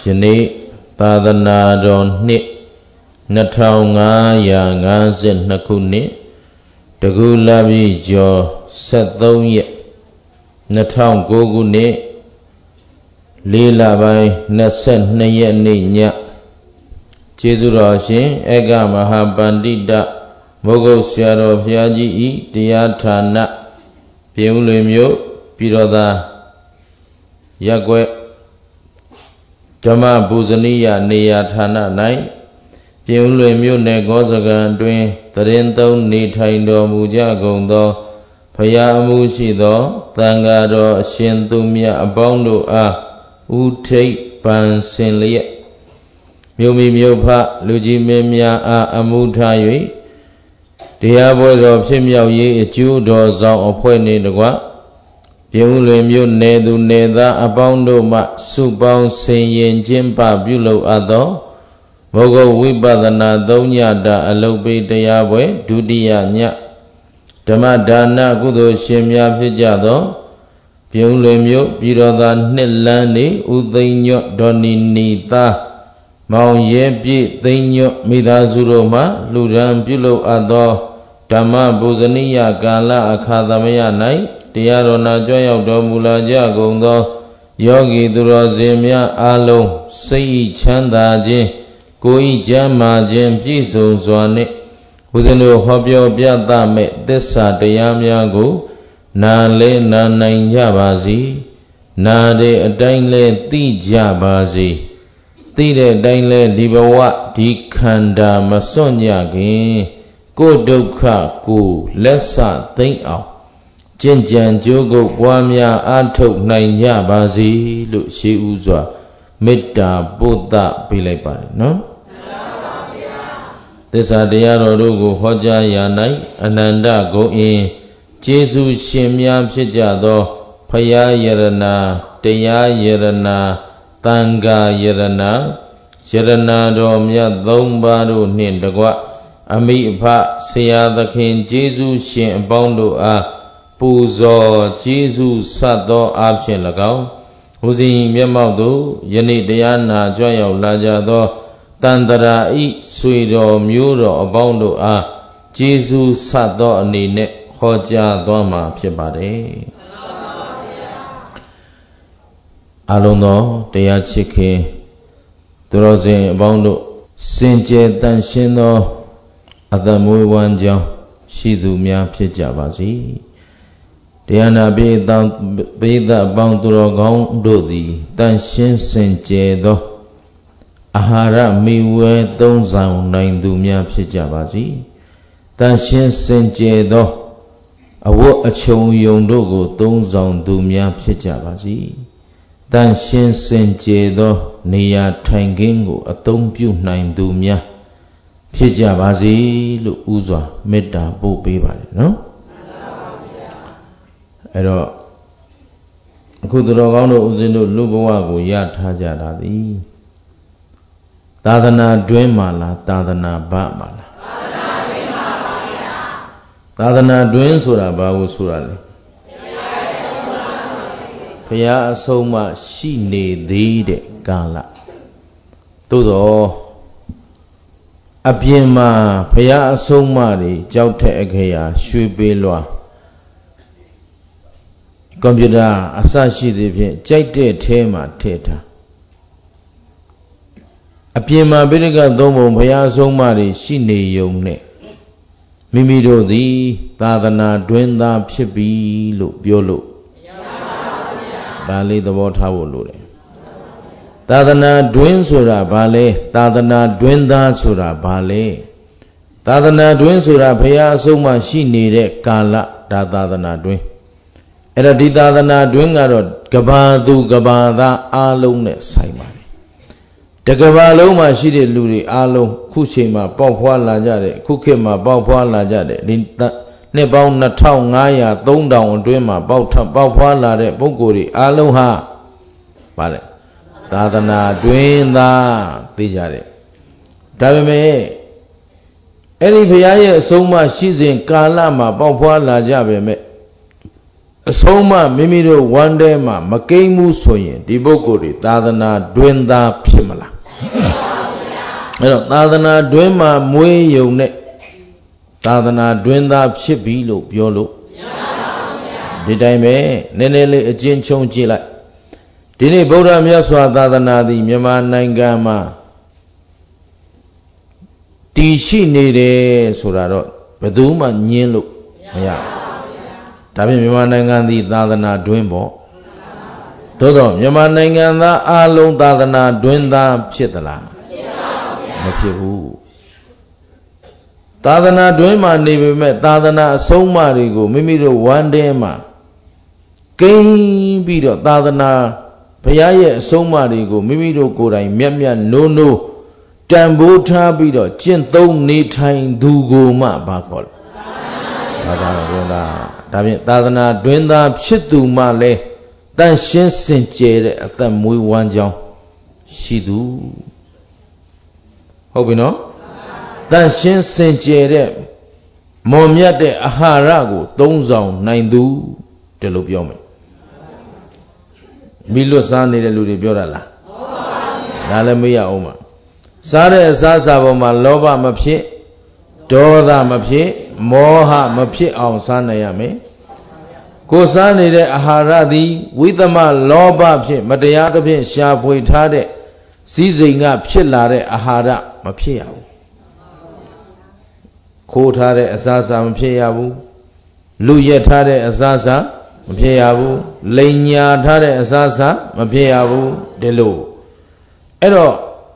ယနေ့သာသနာတော်နှစ်2552ခုနှစ်တကူလပြည့်ကျော်73ရက်2009ခုနှစ်4လပိုင်း22ရက်နေ့ညကျေးဇူးတော်ရှင်ဧကမဟာပန္တိတမုဂ္ဂုတ်ဆရာတော်ဘုရားကြီးဤတရားဌာနပြင်ဦးလွင်မြို့ပြည်တော်သာရပ်ကွက်ဓမ္မပူဇနီယနေရာဌာန၌ပြင်ဦးလွင်မြို့နယ်ကောစကံအတွင်းသရင်သုံးနေထိုင်တော်မူကြကုန်သောဘုရားအမှုရှိသောသံဃာတော်အရှင်သူမြတ်အပေါင်းတို့အားဥထိပ်ပန်ဆင်လျက်မြို့မိမြို့ဖလူကြီးမင်းများအားအမှုထား၍တရားပွဲတော်ဖြစ်မြောက်ရေးအကျိုးတော်ဆောင်အဖွဲ့နှင့်တကွပြင်ဦးလွင်မြို့နယ်သူနယ်သားအပေါင်းတို့မှစုပေါင်းဆင်ရင်ခြင်းပပြုလုပ်အပ်သောမုဂ္ဂဝိပဿနာ3ညတာအလုပ်ပေးတရားပွဲဒုတိယညဓမ္မဒါနကုသိုလ်ရှင်များဖြစ်ကြသောပြင်ဦးလွင်မြို့ပြည်တော်သာနှစ်လမ်းနေဥသိမ်းညွတ်ဒေါ်နီနီသားမောင်ရဲပြည့်သိမ်းညွတ်မိသားစုတို့မှလူရန်ပြုလုပ်အပ်သောဓမ္မပူဇနီယကာလအခါသမယ၌တရားတော်နာကြွရောက်တော်မူလာကြကုန်သောယောဂီသူတော်စင်များအားလုံးစိတ်ချမ်းသာခြင်းကိုယ်ဤကျမ်းမာခြင်းပြည့်စုံစွာနှင့်ဦးဇင်းတို့ဟောပြောပြသမဲ့သစ္စာတရားများကိုနာလဲနာနိုင်ကြပါစေနာတဲ့အတိုင်းလဲသိကြပါစေသိတဲ့အတိုင်းလဲဒီဘဝဒီခန္ဓာမစွန့်ကြခင်ကိုယ်ဒုက္ခကိုလက်ဆသိမ့်အောင်ကျင့်ကြံကြိုးကုပ်ပွားများအားထုတ်နိုင်ကြပါစေလို့ရှေးဥစွာမေတ္တာပို့သပေးလိုက်ပါတယ်နော်သစ္စာတရားတော်တို့ကိုဟောကြားရာ၌အနန္တဂုဏ်အင်းကျေးဇူးရှင်များဖြစ်ကြသောဖယားယရဏတရားယရဏသံဃာယရဏယရဏတော်မြတ်3ပါးတို့နှင့်တကွအမိအဖဆရာသခင်ကျေးဇူးရှင်အပေါင်းတို့အားပူဇော်ကျေးဇူးဆတ်သောအားဖြင့်၎င်းဦးဇင်းမျက်မှောက်သို့ယနေ့တရားနာကြွရောက်လာကြသောတန်တရာဤဆွေတော်မျိုးတော်အပေါင်းတို့အားကျေးဇူးဆတ်သောအနေနဲ့ဟောကြားသွားမှာဖြစ်ပါတယ်အလုံးသောတရားချစ်ခင်သူတော်စင်အပေါင်းတို့စင်ကြယ်တန်ရှင်းသောအသက်မွေးဝမ်းကြောင်းရှိသူများဖြစ်ကြပါစေတရားနာပိသအပေါင်းသူတော်ကောင်းတို့သည်တန်ရှင်းစင်ကြယ်သောအာဟာရမိဝဲသုံးဆောင်နိုင်သူများဖြစ်ကြပါစေတန်ရှင်းစင်ကြယ်သောအဝတ်အချုံယုံတို့ကိုသုံးဆောင်သူများဖြစ်ကြပါစေတန်ရှင်းစင်ကြယ်သောနေရာထိုင်ခင်းကိုအသုံးပြုနိုင်သူများဖြစ်ကြပါစေလို့ဥစွာမေတ္တာပို့ပေးပါတယ်နော်အဲ့တော့အခုသူတော်ကောင်းတို့ဦးဇင်းတို့လူဘဝကိုရထားကြတာသည်သာသနာတွင်းမှာလားသာသနာဘမှာလားသာသနာတွင်းဆိုတာဘာကိုဆိုတာလဲဘုရားအဆုံးမှရှိနေသေးတဲ့ကာလသို့တော့အပြင်မှာဘုရားအဆုံးမှတွေကြောက်တဲ့အခေယာရွှေပေးလွှာကွန်ပျူတာအစရှိသည်ဖြင့်ကြိုက်တဲ့ထဲမှာထည့်ထားအပြင်မှာပိဋကသုံးပုံဘုရားအဆုံးမှတွေရှိနေုံနဲ့မိမိတို့သည်သာသနာတွင်သားဖြစ်ပြီလို့ပြောလို့ဒါလေးသဘောထားဖို့လိုတယ်သာသနာတွင်ဆိုတာဘာလဲသာသနာတွင်သားဆိုတာဘာလဲသာသနာတွင်ဆိုတာဘုရားအဆုံးမှရှိနေတဲ့ကာလဒါသာသနာတွင်အဲ့တော့ဒီသာသနာတွင်ကတော့ကဘာသူကဘာသားအားလုံးနဲ့ဆိုင်ပါတယ်တကဘာလုံးမှာရှိတဲ့လူတွေအားလုံးခုချိန်မှာပေါက်ဖွာလာကြတဲ့ခုခေတ်မှာပေါက်ဖွာလာကြတဲ့ဒီနှစ်ပေါင်း2500 3000အတွင်းမှာပေါက်ဖွာလာတဲ့ပုဂ္ဂိုလ်တွေအားလုံးဟာဗါလဲသာသနာတွင်သာသိကြတယ်ဒါပေမဲ့အဲ့ဒီဘုရားရဲ့အဆုံးအမရှိစဉ်ကာလမှာပေါက်ဖွာလာကြပေမဲ့အဆုံးမမိမိတို့ဝမ်းထဲမှာမကိမ့်မှုဆိုရင်ဒီပုဂ္ဂိုလ်တွေသာသနာတွင်သားဖြစ်မလားအဲ့တော့သာသနာတွင်မှာမွေးယုံနဲ့သာသနာတွင်သားဖြစ်ပြီလို့ပြောလို့ဒီတိုင်းပဲနည်းနည်းလေးအကျဉ်းချုပ်ကြည့်လိုက်ဒီနေ့ဗုဒ္ဓမြတ်စွာသာသနာသည်မြန်မာနိုင်ငံမှာတည်ရှိနေတယ်ဆိုတာတော့ဘယ်သူမှညင်းလို့မရဘူးဒါဖြင့်မြန်မာနိုင်ငံသည်သာသနာတွင်ပေါ့သို့တော့မြန်မာနိုင်ငံသားအလုံးသာသနာတွင်သားဖြစ်သလားမဖြစ်ဘူးသာသနာတွင်မှာနေပေမဲ့သာသနာအဆုံးအမတွေကိုမိမိတို့ဝမ်းထဲမှာကိန်းပြီးတော့သာသနာဘုရားရဲ့အဆုံးအမတွေကိုမိမိတို့ကိုယ်တိုင်မျက်မျက်နိုးနိုးတန်ဖိုးထားပြီးတော့ကျင့်သုံးနေထိုင်သူကိုမှဘာခေါ်လဲသာသနာတွင်သားဒါဖြင့်သာသနာတွင်သားဖြစ်သူမှလည်းတန်ရှင်းစင်ကြယ်တဲ့အသက်မွေးဝမ်းကြောင်းရှိသူဟုတ်ပြီနော်တန်ရှင်းစင်ကြယ်တဲ့မော်မြတ်တဲ့အာဟာရကိုသုံးဆောင်နိုင်သူတယ်လို့ပြောမယ်မိလွတ်စားနေတဲ့လူတွေပြောတာလားဒါလည်းမရအောင်ပါစားတဲ့အစားအစာပေါ်မှာလောဘမဖြစ်ဒေါသမဖြစ်မောဟမဖြစ်အောင်စားနိုင်ရမယ်ကိုစားနေတဲ့အာဟာရသည်ဝိသမလောဘဖြင့်မတရားသဖြင့်ရှာဖွေထားတဲ့စည်းစိမ်ကဖြစ်လာတဲ့အာဟာရမဖြစ်ရဘူးခိုးထားတဲ့အစားအစာမဖြစ်ရဘူးလူရက်ထားတဲ့အစားအစာမဖြစ်ရဘူးလိန်ညာထားတဲ့အစားအစာမဖြစ်ရဘူးဒီလိုအဲ့တော့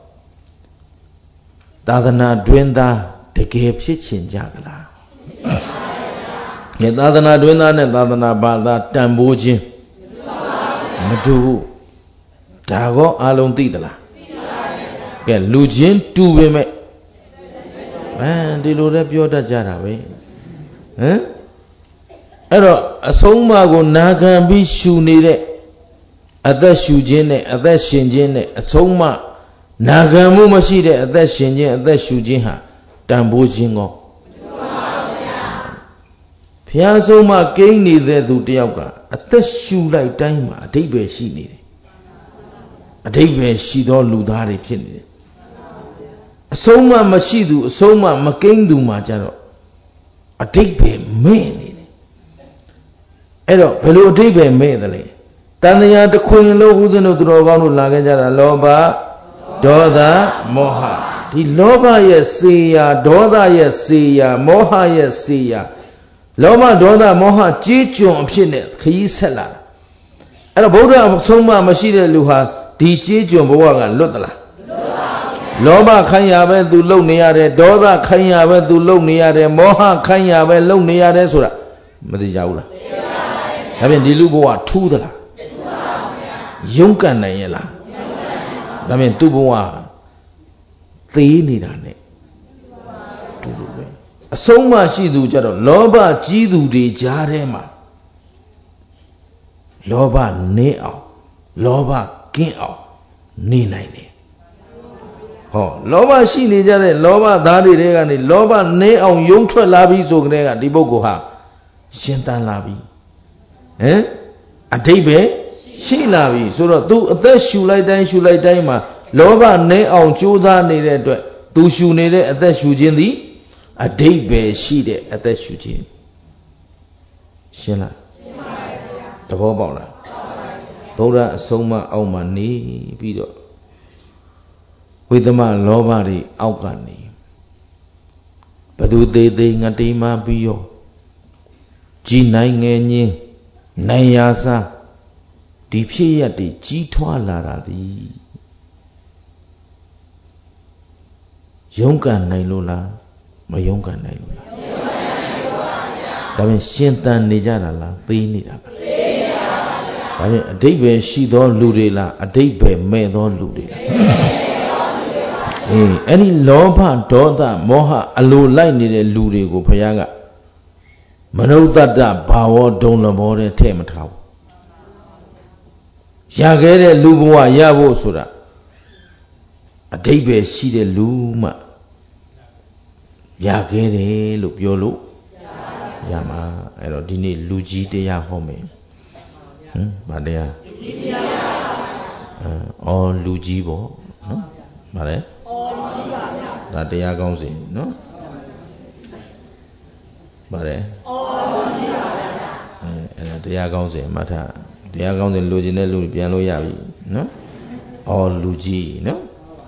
သာသနာတွင်သားတကယ်ဖြစ်ချင်ကြကလားသာသနာတွင်သားနဲ့သာသနာဘာသာတန်ဖိုးခြင်းမတူဘူးဒါကောအလုံးသိသလားကဲလူချင်းတူပေမဲ့ဒီလိုလည်းပြောတတ်ကြတာပဲဟမ်အဲ့တော့အဆုံးအမကိုနာခံပြီးရှူနေတဲ့အသက်ရှူခြင်းနဲ့အသက်ရှင်ခြင်းနဲ့အဆုံးအမနာခံမှုမရှိတဲ့အသက်ရှင်ခြင်းအသက်ရှူခြင်းဟာတန်ဖိုးခြင်းကောဘုရားဆုံးမကိန်းနေတဲ့သူတယောက်ကအသက်ရှူလိုက်တိုင်းမှာအဓိပ္ပာယ်ရှိနေတယ်အဓိပ္ပာယ်ရှိသောလူသားတွေဖြစ်နေတယ်အဆုံးမမရှိသူအဆုံးမမကိန်းသူမှာကြတော့အဓိပ္ပာယ်မဲ့နေတယ်အဲ့တော့ဘယ်လိုအဓိပ္ပာယ်မဲ့သလဲတန်တရားတစ်ခွင်လုံးဦးဇင်းတို့သူတော်ကောင်းတို့လာခဲ့ကြတာလောဘဒေါသမောဟဒီလောဘရဲ့စေရာဒေါသရဲ့စေရာမောဟရဲ့စေရာလောဘဒေါသမောဟကြီးကျွံအဖြစ်နဲ့ခရီးဆက်လာတာအဲ့တော့ဗုဒ္ဓအဆုံးအမမရှိတဲ့လူဟာဒီကြီးကျွံဘဝကလွတ်သလားလောဘခိုင်းရပဲသူလုံနေရတယ်ဒေါသခိုင်းရပဲသူလုံနေရတယ်မောဟခိုင်းရပဲလုံနေရတယ်ဆိုတာမသိကြဘူးလားဒါဖြင့်ဒီလူဘဝထူးသလားရုန်းကန်နိုင်ရဲ့လားဒါဖြင့်သူ့ဘဝသေးနေတာ ਨੇ တူတူပဲအဆုံးမရှိသူကြတော့လောဘကြီးသူတွေကြားထဲမှာလောဘနည်းအောင်လောဘကင်းအောင်နေနိုင်တယ်ဟောလောဘရှိနေကြတဲ့လောဘသားတွေကနေလောဘနည်းအောင်ယုံထွက်လာပြီဆိုကြတဲ့ကဒီပုဂ္ဂိုလ်ဟာရှင်းတန်းလာပြီဟမ်အဓိပ္ပာယ်ရှိလာပြီဆိုတော့ तू အသက်ရှူလိုက်တိုင်းမှာလောဘနည်းအောင်ကြိုးစားနေတဲ့အတွက် तू ရှူနေတဲ့အသက်ရှူခြင်းသည်အဓိပ္ပာယ်ရှိတဲ့အသက်ရှူခြင်းရှင်းလားရှင်းပါပြီဗျာသဘောပေါက်လားဗုဒ္ဓအဆုံးအမအောက်မှာနေပြီးတော့ဝိသမလောဘတွေအောက်ကနေဘသူသေးသေးငတိမပြီးရောကြီးနိုင်ငယ်ညင်းနိုင်ရာစားဒီဖြစ်ရတွေကြီးထွားလာတာသည်ရုန်းကန်နိုင်လို့လားမရုန်းကန်နိုင်လို့လားဒါဖြင့်ရှင်သန်နေကြတာလားသိနေတာလားသိနေတာပါဗျာဒါဖြင့်အဓိပ္ပာယ်ရှိသောလူတွေလားအဓိပ္ပာယ်မဲ့သောလူတွေလားအဲ့ဒီလောဘဒေါသမောဟအလိုလိုက်နေတဲ့လူတွေကိုဘုရားကမနုဿတ္တဘာဝဒုံလဘောတဲ့ထဲ့မထားဘူးရခဲ့တဲ့လူဘဝရဖို့ဆိုတာအဓိပ္ပာယ်ရှိတဲ့လူမှရခဲ့တယ်လို့ပြောလို့ရမှာအဲ့တော့ဒီနေ့လူကြီးတရားဟောမယ်ဘာတရားလူကြီးပေါ့နော်ဘာလဲဒါတရားကောင်းစီနော်ဘာလဲအဲ့ဒါတရားကောင်းစီမှတ်ထားတရားကောင်းစီလူကျင်တဲ့လူပြန်လို့ရပြီနော်လူကြီးနော်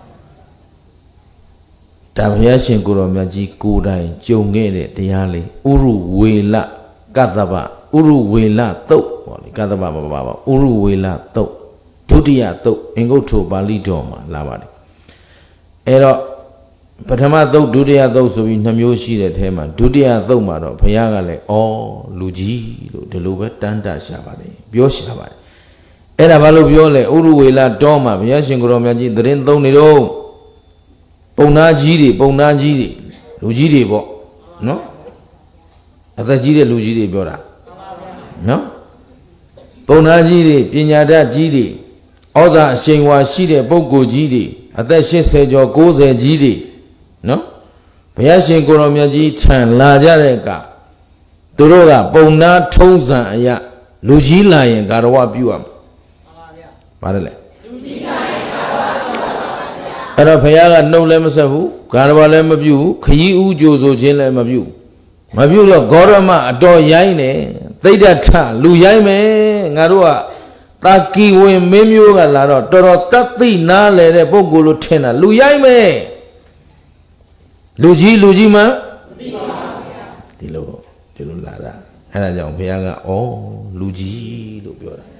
ဒါဘုရားရှင်ကိုယ်တော်မြတ်ကြီးကိုယ်တိုင်ကြုံခဲ့တဲ့တရားလေးဥရုဝေလကတ္တပဥရုဝေလသုတ်ပေါ့လေကတ္တပမပါပါဥရုဝေလသုတ်ဒုတိယသုတ်အင်္ဂုတ္ထုပါဠိတော်မှာလာပါတယ်အဲ့တော့ပထမသုတ်ဒုတိယသုတ်ဆိုပြီး2မျိုးရှိတဲ့အဲမှာဒုတိယသုတ်မှာတော့ဘုရားကလည်းလူကြီးလို့ဒီလိုပဲတန်းတရှာပါတယ်ပြောရှာပါတယ်အဲ့ဒါဘာလို့ပြောလဲဥရုဝေလတော်မှာဘုရားရှင်ကိုယ်တော်မြတ်ကြီးသတင်းသုံးနေတော့ပုံနာကြီးတွေလူကြီးတွေပေါ့နော်အသက်ကြီးတဲ့လူကြီးတွေပြောတာနော်ပုံနာကြီးတွေပညာတတ်ကြီးတွေဩဇာအရှိန်ဝါရှိတဲ့ပုဂ္ဂိုလ်ကြီးတွေအသက်80ကျော်90ကြီးတွေနော်ဘုရားရှင်ကိုယ်တော်မြတ်ကြီးထံလာကြတဲ့အခါသူတို့ကပုံနာထုံးစံအရာလူကြီးလာရင်ဂါရဝပြုရမှာပါတယ်လေလူကြီးလာရင်ဂါရဝပြုရပါဗျာအဲ့တော့ဘုရားကနှုတ်လည်းမဆက်ဘူးဂါရဝလည်းမပြုဘူးခရီးဥကြိုဆိုခြင်းလည်းမပြုတော့ဂေါရမအတော်ရိုင်းတယ်သိဒ္ဓထလူရိုင်းမယ်ငါတို့ကတာကီဝင်မင်းမျိုးကလာတော့တော်တော်တတ်သိနားလေတဲ့ပုဂ္ဂိုလ်လို့ထင်တာလူရိုင်းမယ်လူကြီးမှမသိပါဘူးဗျာဒီလိုလာတာအဲ့ဒါကြောင့်ဘုရားကလူကြီးလို့ပြောတာ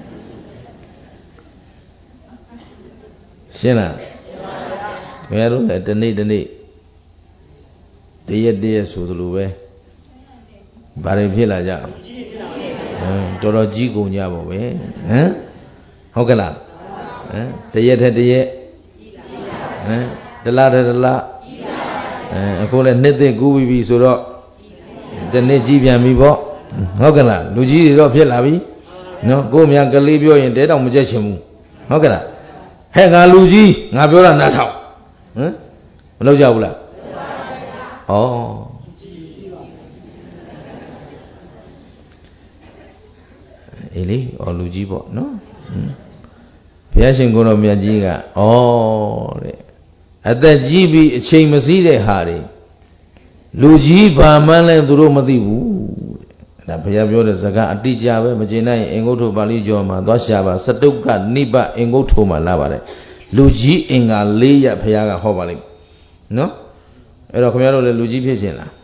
ရှင်းလားဘုရားတို့လည်းတနေ့တရက်ဆိုသလိုပဲဘာတွေဖြစ်လာကြတော်တော်ကြီးကုန်ကြပါပဲဟုတ်ကဲ့လားတရက်တရက်တလားအခုလည်းနှစ်သိကူးပြီဆိုတော့တနေ့ကြီးပြန်ပြီပေါ့ဟုတ်ကဲ့လားလူကြီးတွေတော့ဖြစ်လာပြီနော်ကိုယ်များကလေးပြောရင်တဲတောင်မကြက်ချင်ဘူးဟုတ်ကဲ့လားဟဲ့ငါလူကြီးငါပြောတာနားထောင်မလုပ်ကြဘူးလားအေးလေလူကြီးပေါ့နော်ဘုရားရှင်ကိုယ်တော်မြတ်ကြီးတဲ့အသက်ကြီးပြီးအချိန်မစည်းတဲ့ဟာတွေလူကြီးဘာမှန်းလဲသူတို့မသိဘူးတဲ့ဒါဘုရားပြောတဲ့စကားအတိအကျပဲမကျေနပ်ရင်အင်္ဂုတ္ထုပါဠိကျော်မှာသွားရှာပါစတုကနိဗ္ဗအင်္ဂုတ္ထုမှာလာပါတယ်လူကြီးအင်္ဂါ၄ရပ်ဘုရားကဟောပါလိမ့်နော်အဲ့တော့ခင်ဗျားတို့လည်းလူကြီးဖြစ်ခြင်းလား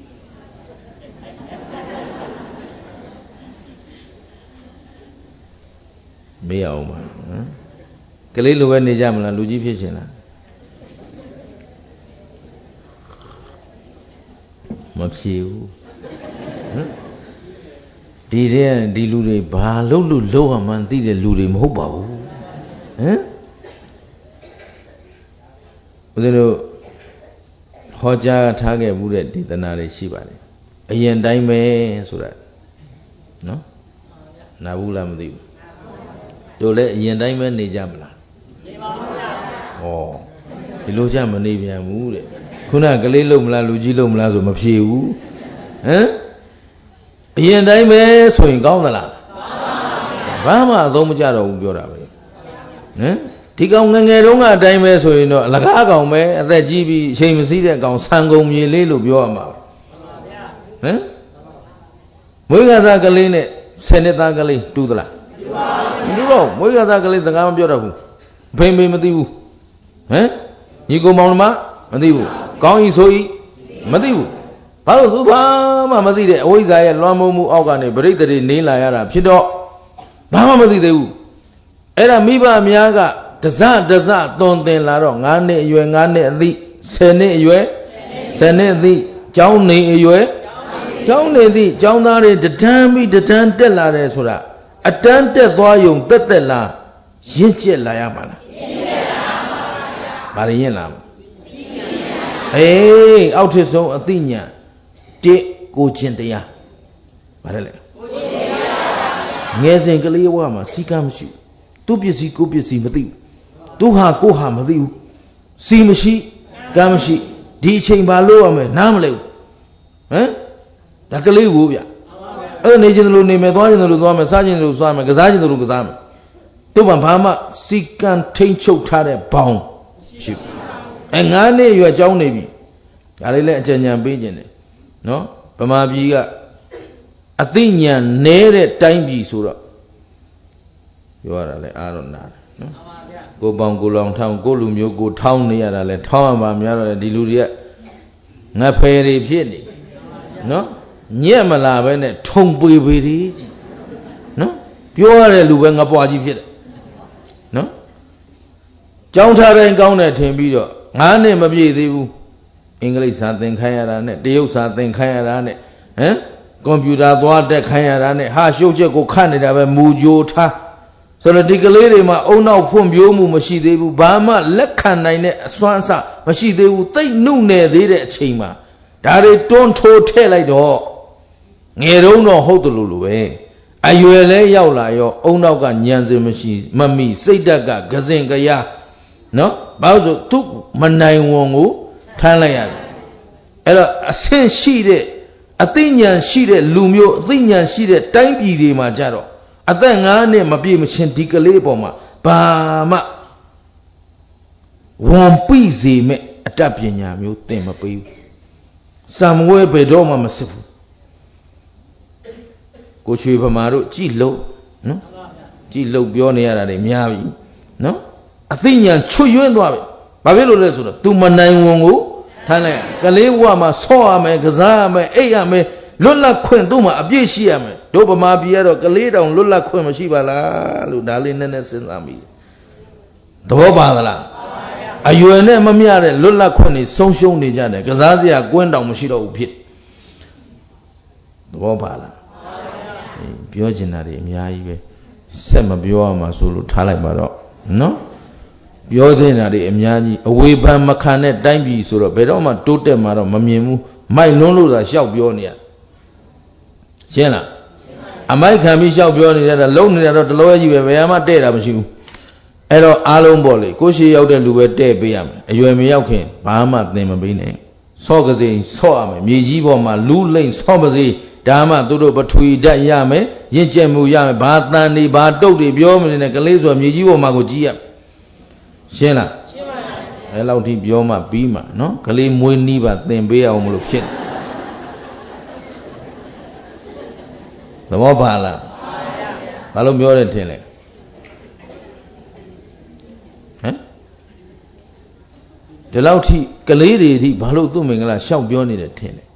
မေးအောင်ပါကလေးလိုပဲနေကြမလားလူကြီးဖြစ်ခြင်းလားမဖြစ်ဘူးဒီလူတွေဘာလုပ်လို့လောက်မှန်းသိတဲ့လူတွေမဟုတ်ပါဘူးဦးဇင်းတို့ဟောကြားထားခဲ့မှုတဲ့ဒေသနာတွေရှိပါတယ်အရင်တိုင်းပဲဆိုတာနော်နာဘူးလားမသိဘူးတို့လည်းအရင်တိုင်းပဲနေကြမလားနေပါဘူးဗျာဒီလိုကြမနေပြန်ဘူးတဲ့ခုနကလေးလုံးမလားလူကြီးလုံးမလားဆိုမဖြေဘူးအရင်တိုင်းပဲဆိုရင်ကောင်းသလားဘာမှအသုံးမကျတော့ဘူးပြောတာပဲဒီကောင်ငငယ်တုန်းကအတိုင်းပဲဆိုရင်တော့အလကားကောင်ပဲအသက်ကြီးပြီးအချိန်မစည်းတဲ့ကောင်ဆံကုန်မြေလေးလို့ပြောရမှာမွေးကစားကလေးနဲ့10နှစ်သားကလေးတူသလားမတူတော့မွေးကစားကလေးစကားမပြောတော့ဘူးဖိမမသိဘူးညီကောင်မောင်နှမမသိဘူးကောင်းဤဆိုဤမသိဘူးဘာလို့သူဘာမှမသိတဲ့အဝိဇ္ဇာရဲ့လွှမ်းမိုးမှုအောက်ကနေပရိသေတွေနေလာရတာဖြစ်တော့ဘာမှမသိသေးဘူးအဲ့ဒါမိဘအများကတစသွန်သင်လာတော့9နှစ်အရွယ်9နှစ်အသည့်10နှစ်အရွယ်10နှစ်အသည့်ကျောင်းနေအရွယ်ကျောင်းနေသည့်ကျောင်းသားတွေတန်းပြီးတန်းတက်လာတယ်ဆိုတာအတန်းတက်သွားယုံတက်လာရင့်ကျက်လာရမှာလားရင့်ကျက်လာပါဗျာဘာရင့်လာမလဲအောက်ထစ်ဆုံးအသိဉာဏ်ကိုကျင့်တရားဘာလဲကိုကျင့်တရားငယ်စဉ်ကလေးဘဝမှာစီကံမရှိသူပစ္စည်းကိုပစ္စည်းမသိဘူးသူဟာကိုဟာမသိဘူးစီမရှိကံမရှိဒီအချိန်ဘာလို့ရမလဲနားမလဲဘူးဒါကလေးကိုဗျနေခြင်းလို့နေမယ်သွားခြင်းလို့သွားမယ်စားခြင်းလို့စားမယ်ကစားခြင်းလို့ကစားမယ်တို့ဘာမှစီကံထိန်ချုပ်ထားတဲ့ဘောင်ရှိ9နှစ်ရွယ်ကျောင်းနေပြီဒါလေးလည်းအကြံဉာဏ်ပေးခြင်းတယ်နော်ဗမာပြည်ကအသိဉာဏ်နည်းတဲ့တိုင်းပြည်ဆိုတော့ပြောရတာလဲအားတော့နာတယ်နော်ကိုပေါင်ကိုလောင်ထောင်းကိုလူမျိုးကိုထောင်းနေရတာလဲထောင်းရမှာများတော့ဒီလူတွေကငါဖယ်တွေဖြစ်နေနော်ညက်မလာပဲနဲ့ထုံပွေပေတွေကြီးနော်ပြောရတဲ့လူပဲငါပွားကြီးဖြစ်တယ်နော်ကြောင်းထားတိုင်းကောင်းတယ်ထင်ပြီးတော့9နှစ်မပြည့်သေးဘူးအင်္ဂလိပ်စာသင်ခိုင်းရတာနဲ့တရုတ်စာသင်ခိုင်းရတာနဲ့ကွန်ပျူတာသွားတက်ခိုင်းရတာနဲ့ဟာရှုပ်ချက်ကိုခတ်နေတာပဲမူကြိုထားဆိုတော့ဒီကလေးတွေမှာအုံနောက်ဖွံ့ဖြိုးမှုမရှိသေးဘူးဘာမှလက်ခံနိုင်တဲ့အစွမ်းအစမရှိသေးဘူးသိမ့်နှုတ်နေသေးတဲ့အချိန်မှာဒါတွေတွန်းထိုးထည့်လိုက်တော့ငယ်တုန်းတော့ဟုတ်တယ်လို့ပဲအရွယ်လဲရောက်လာရောအုံနောက်ကညံစင်မရှိမမိစိတ်ဓာတ်ကကစင်ကရနော်ဘာလို့ဆိုသူမနိုင်ဝန်ကိုထမ်းလိုက်ရတယ်အဲ့တော့အဆင့်ရှိတဲ့အသိဉာဏ်ရှိတဲ့လူမျိုးအသိဉာဏ်ရှိတဲ့တိုင်းပြည်တွေမှာကြတော့အသက်9နှစ်မပြည့်မချင်းဒီကလေးပေါ်မှာဘာမှဝန်ပိစေမဲ့အတတ်ပညာမျိုးသင်မပေးဘူးစံမွဲဘယ်တော့မှမစစ်ဘူးကိုချွေဗမာတို့ကြည်လို့နော်ကြည်လို့ပြောနေရတာတွေများပြီနော်အသိဉာဏ်ချွတ်ယွင်းသွားပြီဘာဖြစ်လို့လဲဆိုတော့ तू မနိုင်ဝန်ကိုထမ်းလိုက်ကလေးဘဝမှာဆော့ရမယ်ကစားရမယ်အိပ်ရမယ်လွတ်လပ်ခွင့်သူ့မှာအပြည့်ရှိရမယ်တို့ဗမာပြည်ကတော့ကလေးတောင်လွတ်လပ်ခွင့်မရှိပါလားလို့ဒါလေးနည်းနည်းစဉ်းစားမိတယ်သဘောပါသလားအရွယ်နဲ့မမျှတဲ့လွတ်လပ်ခွင့်တွေဆုံးရှုံးနေကြတယ်ကစားစရာကွင်းတောင်မရှိတော့ဘူးဖြစ်သဘောပါလားပြောချင်တာတွေအများကြီးပဲဆက်မပြောရမှာဆိုလို့ထားလိုက်ပါတော့နော်ပြောသင့်တာတွေအများကြီးအဝေဖန်မခံတဲ့တိုင်းပြည်ဆိုတော့ဘယ်တော့မှတိုးတက်မှာတော့မမြင်ဘူးမိုက်လွန်းလို့သာရှောက်ပြောနေရရှင်းလားအမိုက်ခံပြီးရှောက်ပြောနေရတာလုံးနေတာတော့တလောကြီးပဲဘယ်မှတဲ့တာမရှိဘူးအဲ့တော့အားလုံးပေါ့လေကိုရှိရောက်တဲ့လူပဲတဲ့ပေးရမယ်အရွယ်မရောက်ခင်ဘာမှသင်မပေးနဲ့ဆော့ကစိန်ဆော့ရမယ်မြေကြီးပေါ်မှာလူလိမ့်ဆော့ပါစေဒါမှသူတို့ပထွေတတ်ရမယ်ရင့်ကျက်မှုရမယ်ဘာတန်တွေဘာတုတ်တွေပြောမနေနဲ့ကလေးဆိုမြေကြီးပေါ်မှာကိုကြည့်ရရှင်းလားရှင်းပါပါအဲ့လောက်ထိပြောမှပြီးမှနော်ကလေးမွေးနီးပါသင်ပေးအောင်မလို့ဖြစ်သဘောပါလားဘာလို့ပြောတယ်ထင်လဲဒီလောက်ထိကလေးတွေထိဘာလို့သူ့မင်္ဂလာရှောက်ပြောနေတယ်ထင်လဲ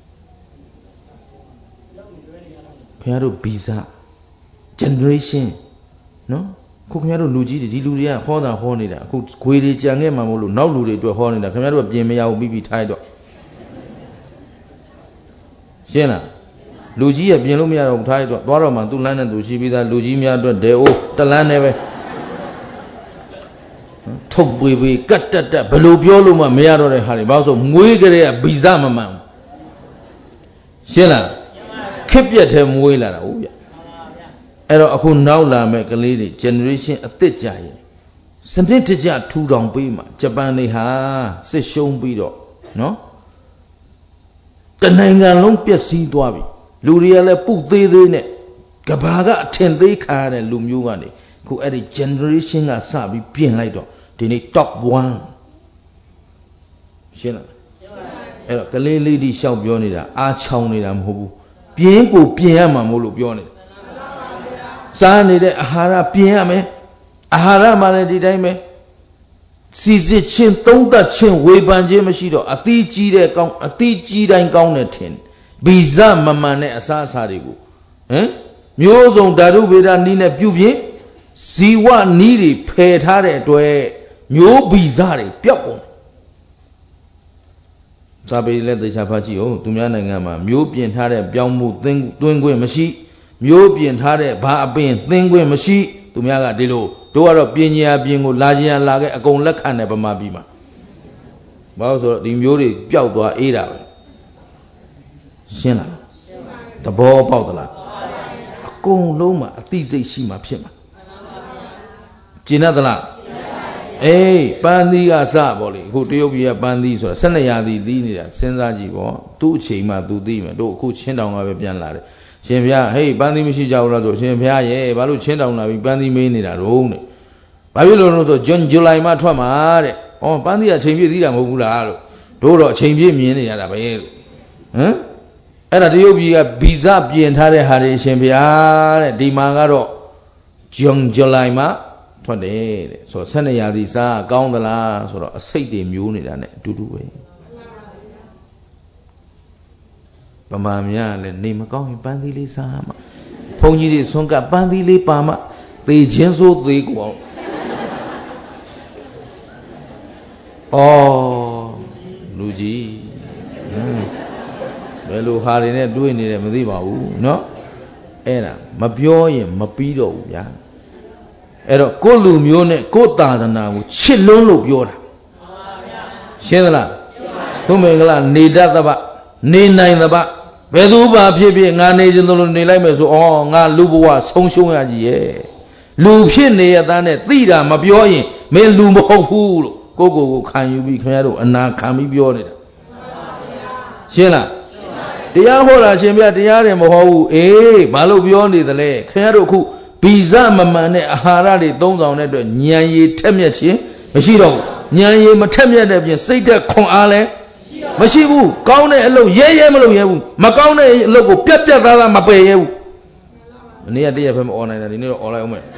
ခင်ဗျားတို့ဗီဇ generation နော်ခုခင်ဗျားတို့လူကြီးတွေဒီလူတွေကဟောတာဟောနေတာအခုဂွေတွေကြံခဲ့မှာမဟုတ်လို့နောက်လူတွေအတွက်ဟောနေတာခင်ဗျားတို့ပြင်မရဘူးပြီးထားတော့ရှင်းလားလူကြီးရပြင်လို့မရတော့ဘူးထားတော့သွားတော့မှသူ့လမ်းနဲ့သူရှိပြီးသားလူကြီးများအတွက်ဒဲအိုးတလန်းနဲ့ပဲထုတ်ပွေပွေကတ်တက်တက်ဘယ်လိုပြောလို့မှမရတော့တဲ့ဟာတွေဘာလို့ဆိုမွေးကြတဲ့ဗီဇမမှန်ရှင်းလားခက်ပြက်ထဲမွေးလာတာဟုတ်ဗျအဲ့တော့အခုနောက်လာမဲ့ကလေးတွေ generation အသစ်ကြရင်စနစ်တကျထူထောင်ပေးမှာဂျပန်တွေဟာစစ်ရှုံးပြီးတော့နော်တနိုင်ငံလုံးပျက်စီးသွားပြီလူတွေကလည်းပုသေးသေးနဲ့ကဘာကအထင်သေးခါရတဲ့လူမျိုးကနေခုအဲ့ဒီ generation ကစပြီးပြင်လိုက်တော့ဒီနေ့ top 1ရှင်းလားအဲ့တော့ကလေးလေးဒီရှောက်ပြောနေတာအားချောင်းနေတာမဟုတ်ဘူးပြင်းကိုပြင်ရမှာမဟုတ်လို့ပြောနေတာစားနေတဲ့အာဟာရပြင်ရမယ်အာဟာရမှလည်းဒီတိုင်းပဲစီစစ်ချင်းသုံးသပ်ချင်းဝေဖန်ခြင်းမရှိတော့အသီးကြီးတဲ့ကောင်းအသီးကြီးတိုင်းကောင်းတယ်ထင်ဗီဇမမှန်တဲ့အစားအစာတွေကိုမျိုးစုံဓာတုဗေဒနီးနဲ့ပြုပြင်ဇီဝနီးတွေဖယ်ထားတဲ့အတွက်မျိုးဗီဇတွေပျောက်ကုန်စာပေလည်းသေချာဖတ်ကြည့်အောင်သူများနိုင်ငံမှာမျိုးပြင်ထားတဲ့ပြောင်းမှုသွင်းခွင့်မရှိမျိုးပြင်ထားတဲ့ဘာအပင်သင်ခွင့်မရှိသူများကဒီလိုတို့ကတော့ပညာပြင်ကိုလာခြင်းလာခဲ့အကုန်လက်ခံတယ်ဗမာပြည်မှာဘာလို့ဆိုတော့ဒီမျိုးတွေပျောက်သွားအေးတာပဲရှင်းလားသဘောပေါက်သလားအကုန်လုံးမှာအသိစိတ်ရှိမှဖြစ်မှာကျင်သလားအေးပန်းသီးကစပေါ့လေအခုတရုတ်ပြည်ကပန်းသီးဆိုတာ12ရာသီသီးနေတာစဉ်းစားကြည့်ပေါ့သူ့အချိန်မှသူသိမယ်တို့အခုချင်းတောင်ကပဲပြန်လာတယ်ရှင်ဗျာဟေးပန်းသီးမရှိကြဘူးလားဆိုရှင်ဗျာရဲ့ဘာလို့ချင်းတောင်လာပြီးပန်းသီးမေးနေတာတော့တဲ့ဘာဖြစ်လို့လဲဆိုဇွန်ဇူလိုင်မှထွက်မှာတဲ့ဩပန်းသီးကအချိန်ပြည့်သီးတာမဟုတ်ဘူးလားလို့တို့တော့အချိန်ပြည့်မြင်နေရတာပဲလို့ဟမ်အဲ့ဒါတရုတ်ပြည်ကဗီဇပြင်ထားတဲ့ဟာတွေရှင်ဗျာတဲ့ဒီမှာကတော့ဇွန်ဇူလိုင်မှထွက်တယ်တဲ့ဆိုတော့12ရာသီစားကောင်းသလားဆိုတော့အစိတ်တွေမျိုးနေတာ ਨੇ အတူတူပဲပမာများလည်းနေမကောင်းရင်ပန်းသီးလေးစားမှဘုန်းကြီးတွေဆွန့်ကပန်းသီးလေးပါမှသေခြင်းဆိုသေးကိုအောင်လူကြီးဘယ်လိုဟာတွေနဲ့တွေးနေတယ်မသိပါဘူးเนาะအဲ့ဒါမပြောရင်မပြီးတော့ဘူးဗျာအဲ့တော့ကိုယ့်လူမျိုးနဲ့ကိုယ့်သာသနာကိုချစ်လွန်းလို့ပြောတာရှင်းသလားသူမင်္ဂလာနေတတ်သဗ္ဗနေနိုင်သဗ္ဗဘယ်သူပါဖြစ်ဖြစ်ငါနေခြင်းလို့နေလိုက်မယ်ဆိုငါလူဘဝဆုံးရှုံးရကြီးရဲ့လူဖြစ်နေရတဲ့နဲ့သိတာမပြောရင်မင်းလူမဟုတ်ဘူးလို့ကိုခံယူပြီးခင်ဗျားတို့အနာခံပြီးပြောနေတာရှင်းလားတရားဟောတာရှင်ဗျာတရားတယ်မဟုတ်ဘူးဘာလို့ပြောနေသလဲခင်ဗျားတို့အခုဗီဇမမှန်တဲ့အာဟာရတွေသုံးဆောင်တဲ့အတွက်ဉာဏ်ရည်ထက်မြက်ခြင်းမရှိတော့ဘူးဉာဏ်ရည်မထက်မြက်တဲ့ပြင်စိတ်သက်ခွန်အားလည်းမရှိဘူးကောင်းတဲ့အလုပ်ရဲမလုပ်ရဲဘူးမကောင်းတဲ့အလုပ်ကိုပြတ်သားမပယ်ရဲဘူးဒီနေ့ကတည့်ရဖက်မអော်နိုင်တာဒီနေ့တော့អော်လိုက်အောင်မယ်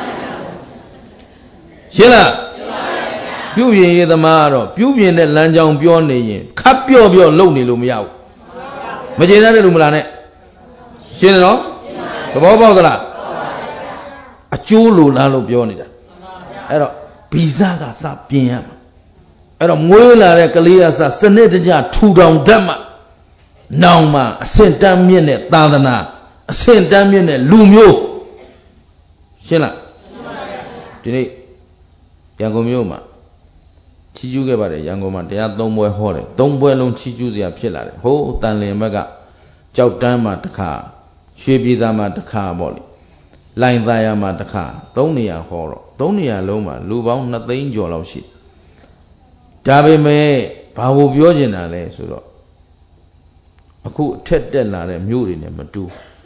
ရှင်းလားပြုပြင်ရေးသမားကတော့ပြုပြင်တဲ့လမ်းကြောင်းပြောနေရင်ခပ်ပြော့လုပ်နေလို့မရဘူးမကျေနပ်တဲ့လူမလားနဲ့ရှင်းတယ်နော်သဘောပေါက်သလားအကျိုးလိုလားလို့ပြောနေတာအဲ့တော့ဗီဇကစပြင်ရမှာအဲ့တော့မွေးလာတဲ့ကလေးကစစနစ်တကျထူထောင်တတ်မှနောင်မှအဆင့်တန်းမြင့်တဲ့သာသနာအဆင့်တန်းမြင့်တဲ့လူမျိုးရှင်းလားဒီနေ့ရန်ကုန်မြို့မှာချီးကျူးခဲ့ပါတယ်ရန်ကုန်မှာတရား3ပွဲဟောတယ်3ပွဲလုံးချီးကျူးစရာဖြစ်လာတယ်ဟိုးတန်လင်ဘက်ကကြောက်တန်းမှာတစ်ခါရွှေပြည်သားမှာတစ်ခါပေါ့လေလိုင်သားရမှာတစ်ခါ3နေရာဟောတော့3နေရာလုံးမှာလူပေါင်း2သိန်းကျော်လောက်ရှိဒါပေမဲ့ဘာကိုပြောချင်တာလဲဆိုတော့အခုအထက်တက်လာတဲ့မြို့တွေနဲ့မတူ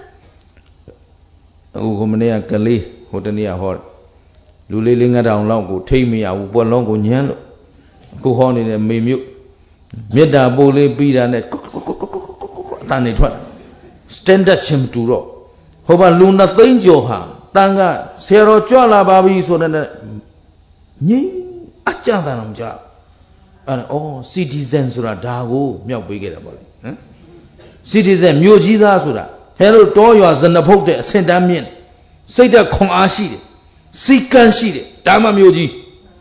အခုမနေ့ကကလေးဟိုတနေ့ကဟောလူလေး5တောင်လောက်ကိုထိမ့်မရဘူးပွက်လုံးကိုညမ်းလို့အခုဟောနေတဲ့မေမြို့မေတ္တာပို့လေးပြီးတာနဲ့အတန်နေထွက် standard ချင်းမတူတော့ဟိုဘလူ2သိန်းကျော်ဟာတန်ကဆယ်တော်ကြွလာပါပြီဆိုတဲ့ငိမ့်အကြတာတော့မကြcitizen ဆိုတာဒါကိုမြောက်ပေးခဲ့တာပေါ့လေဟမ် citizen မြို့ကြီးသားဆိုတာဟဲလို့တောရွာဇနဖုတ်တဲ့အဆင့်တန်းမြင့်စိတ်သက်ခွန်အားရှိတယ်စီကံရှိတယ်ဒါမှမြို့ကြီး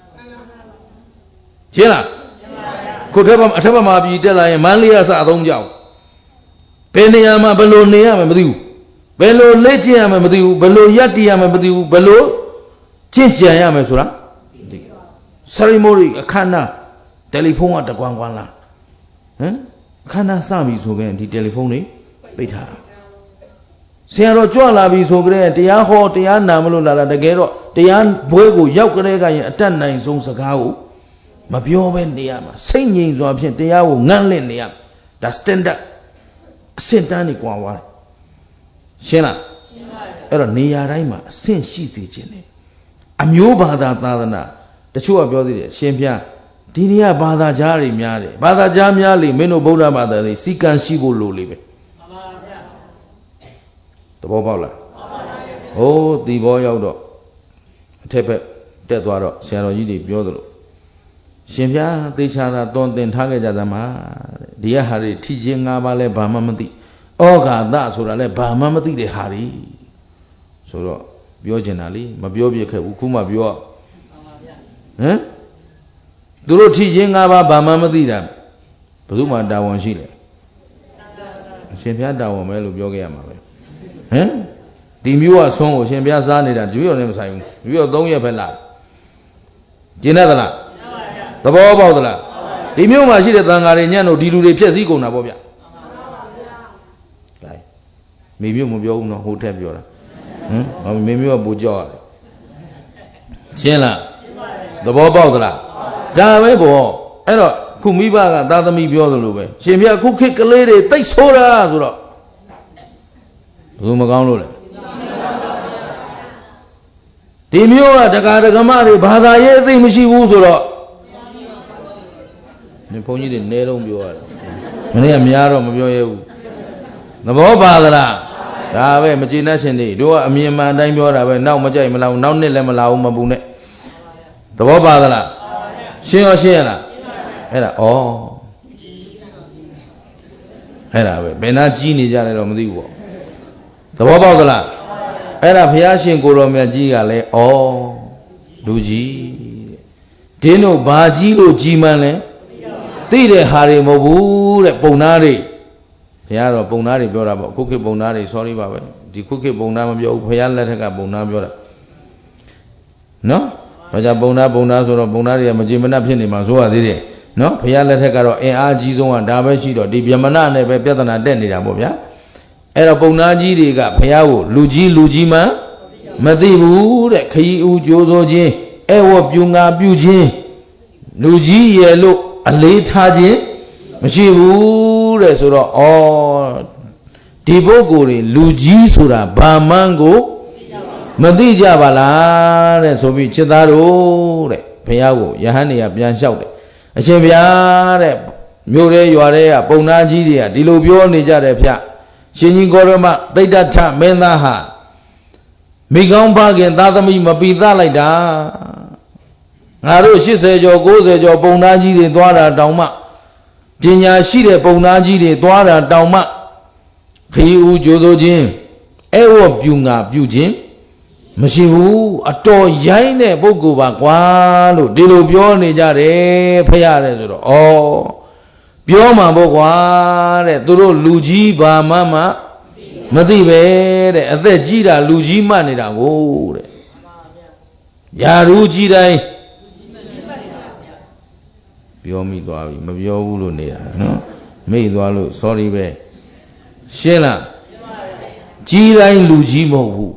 ရှင်းလားခုထက်အထက်မှာပြည်တက်လာရင်မန္တလေးကစအသုံးကြောက်ဘယ်နေရာမှာဘယ်လိုနေရမှာမသိဘူးဘယ်လိုလက်ကျင့်ရမှာမသိဘူးဘယ်လိုရပ်တည်ရမှာမသိဘူးဘယ်လိုကျင့်ကြံရမယ်ဆိုတာ ceremony အခမ်းအနားတယ်လီဖုန်းကတကွမ်းကွမ်းလားဟမ်အခမ်းအနားစပြီဆိုရင်ဒီတယ်လီဖုန်းတွေပိတ်ထားတာဆရာတော်ကြွလာပြီဆိုကြတဲ့တရားဟောတရားနာမလို့လာတာတကယ်တော့တရားဘွဲကိုရောက်ကြတဲ့ကရင်အတတ်နိုင်ဆုံးစကားကိုမပြောဘဲနေရမှာစိတ်ငြိမ်စွာဖြင့်တရားကိုငန့်လင့်နေရဒါ standard အဆင့်တန်းနေကွာသွားတယ်ရှင်းလားရှင်းပါပြီအဲ့တော့နေရာတိုင်းမှာအဆင့်ရှိစေခြင်းနဲ့အမျိုးဘာသာသာသနာတချို့ကပြောသေးတယ်ရှင်ပြဒီနေရာဘာသာကြားတွေများတယ်ဘာသာကြားများလေမင်းတို့ဗုဒ္ဓဘာသာတွေစီကံရှိဖို့လိုလေပဲမှန်ပါဗျာသဘောပေါက်လားမှန်ပါဗျာဟိုးဒီဘောရောက်တော့အထက်ဘက်တက်သွားတော့ဆရာတော်ကြီးတွေပြောသလိုရှင်ပြသေချာသာတွန်တင်ထားခဲ့ကြသမှာဒီကဟာတွေထီချင်း၅ပါးလဲဘာမှမသိဩဃာသဆိုတာလဲဘာမှမသိတဲ့ဟာတွေဆိုတော့ပြောချင်တာလေမပြောပြခဲ့ဘူးခုမှပြောဟမ်သူတို့ထီချင်း၅ပါးဘာမှမသိတာဘယ်သူမှတာဝန်ရှိလဲရှင်ပြတာဝန်ပဲလို့ပြောခဲ့ရမှာပဲဟမ်ဒီမျိုးကဆုံးကိုရှင်ပြစားနေတာဒီရောလည်းမဆိုင်ဘူးဒီရော3ရက်ပဲလာကျင်တတ်သလားသဘောပေါက်သလားဒီမျိုးမှာရှိတဲ့သံဃာတွေညံ့တို့ဒီလူတွေဖြည့်စည်းကုန်တာပေါ့ဗျာမေမျိုးမပြောဘူးနော်ဟိုထက်ပြောတာဟမ်မေမျိုးကပူကြောက်ရတယ်ရှင်းလားသဘောပေါက်သလားဒါပဲပေါ့အဲ့တော့ခုမိဘကသာသမီပြောသလိုပဲရှင်ပြအခုခေတ်ကလေးတွေတိတ်ဆိုးတာဆိုတော့ဘူးမကောင်းလို့လေဒီမျိုးကတက္ကရာဓမ္မတွေဘာသာရေးအသိမရှိဘူးဆိုတော့ဒီဘုန်းကြီးတွေနဲတော့ပြောရတယ်မနေ့ကများတော့မပြောရဘူးသဘောပါသလားဒါပဲမကျေနပ်ရှင်တွေတို့ကအမြင်မှန်အတိုင်းပြောတာပဲနောက်မကြိုက်မလားဘူးနောက်နှစ်လည်းမလာဘူးမပူနဲ့သဘောပါသလားရှင်းရောရှင်းရလားအဲ့ဒါအဲ့ဒါပဲဘယ်နာကြီးနေကြတယ်တော့မသိဘူးပေါ့သဘောပေါက်သလားအဲ့ဒါဘုရားရှင်ကိုတော်မြတ်ကြီးကလည်းလူကြီးဒင်းတို့ဘာကြီးလို့ကြီးမှန်းလဲသိတဲ့ဟာတွေမဟုတ်ဘူးတဲ့ပုံနာတွေဘုရားတော့ပုံနာတွေပြောတာပေါ့ခုခေတ်ပုံနာတွေ sorry ပါပဲဒီခုခေတ်ပုံနာမပြောဘူးဘုရားလက်ထက်ကပုံနာပြောတာနော်ဘာကြောင့်ပုံနာဆိုတော့ပုံနာတွေကမကြည်မနှက်ဖြစ်နေမှာဆိုရသေးတယ်နော်ဘုရားလက်ထက်ကတော့အင်အားကြီးဆုံးကဒါပဲရှိတော့ဒီဗြဟ္မဏနဲ့ပဲပြဿနာတက်နေတာပေါ့ဗျာအဲ့တော့ပုံနာကြီးတွေကဘုရားကိုလူကြီးမှမသိဘူးတဲ့ခရီးဦးကြိုးစိုးခြင်းအဲ့ဝပြုငါပြုခြင်းလူကြီးရဲ့လို့အလေးထားခြင်းမရှိဘူးတဲ့ဆိုတော့ဒီပုဂ္ဂိုလ်တွေလူကြီးဆိုတာဘာမှန်းကိုမသိကြပါလားတဲ့ဆိုပြီးจิตသားတို့တဲ့ဘုရားကိုယဟန်နေရပြန်လျှောက်တယ်အရှင်ဘုရားတဲ့မြို့ရဲရွာရဲကပုံနာကြီးတွေကဒီလိုပြောနေကြတယ်ဗျရှင်ကြီးကောရမသိတ္တထမင်းသားဟာမိကောင်းဖခင်သာသမီမပီသလိုက်တာငါတို့80ကျော်90ကျော်ပုံနာကြီးတွေသွားတာတောင်မှပညာရှိတဲ့ပုံနာကြီးတွေသွားတာတောင်မှခရီးဦးကြိုးစိုးခြင်းအဲ့ဝပြုငါပြုခြင်းမရှိဘူးအတော်ရိုင်းတဲ့ပုဂ္ဂိုလ်ပါကွာလို့ဒီလိုပြောနေကြတယ်ဖရတဲ့ဆိုတော့ပြောမှာပေါ့ကွာတဲ့သူတို့လူကြီးဘာမှမသိပဲတဲ့အသက်ကြီးတာလူကြီးမှတ်နေတာကိုတဲ့ယာရူကြီးတိုင်းပြောမိသွားပြီမပြောဘူးလို့နေတာနော်မိတ်သွားလို့ sorry ပဲရှင်းလားကြီးတိုင်းလူကြီးမဟုတ်ဘူး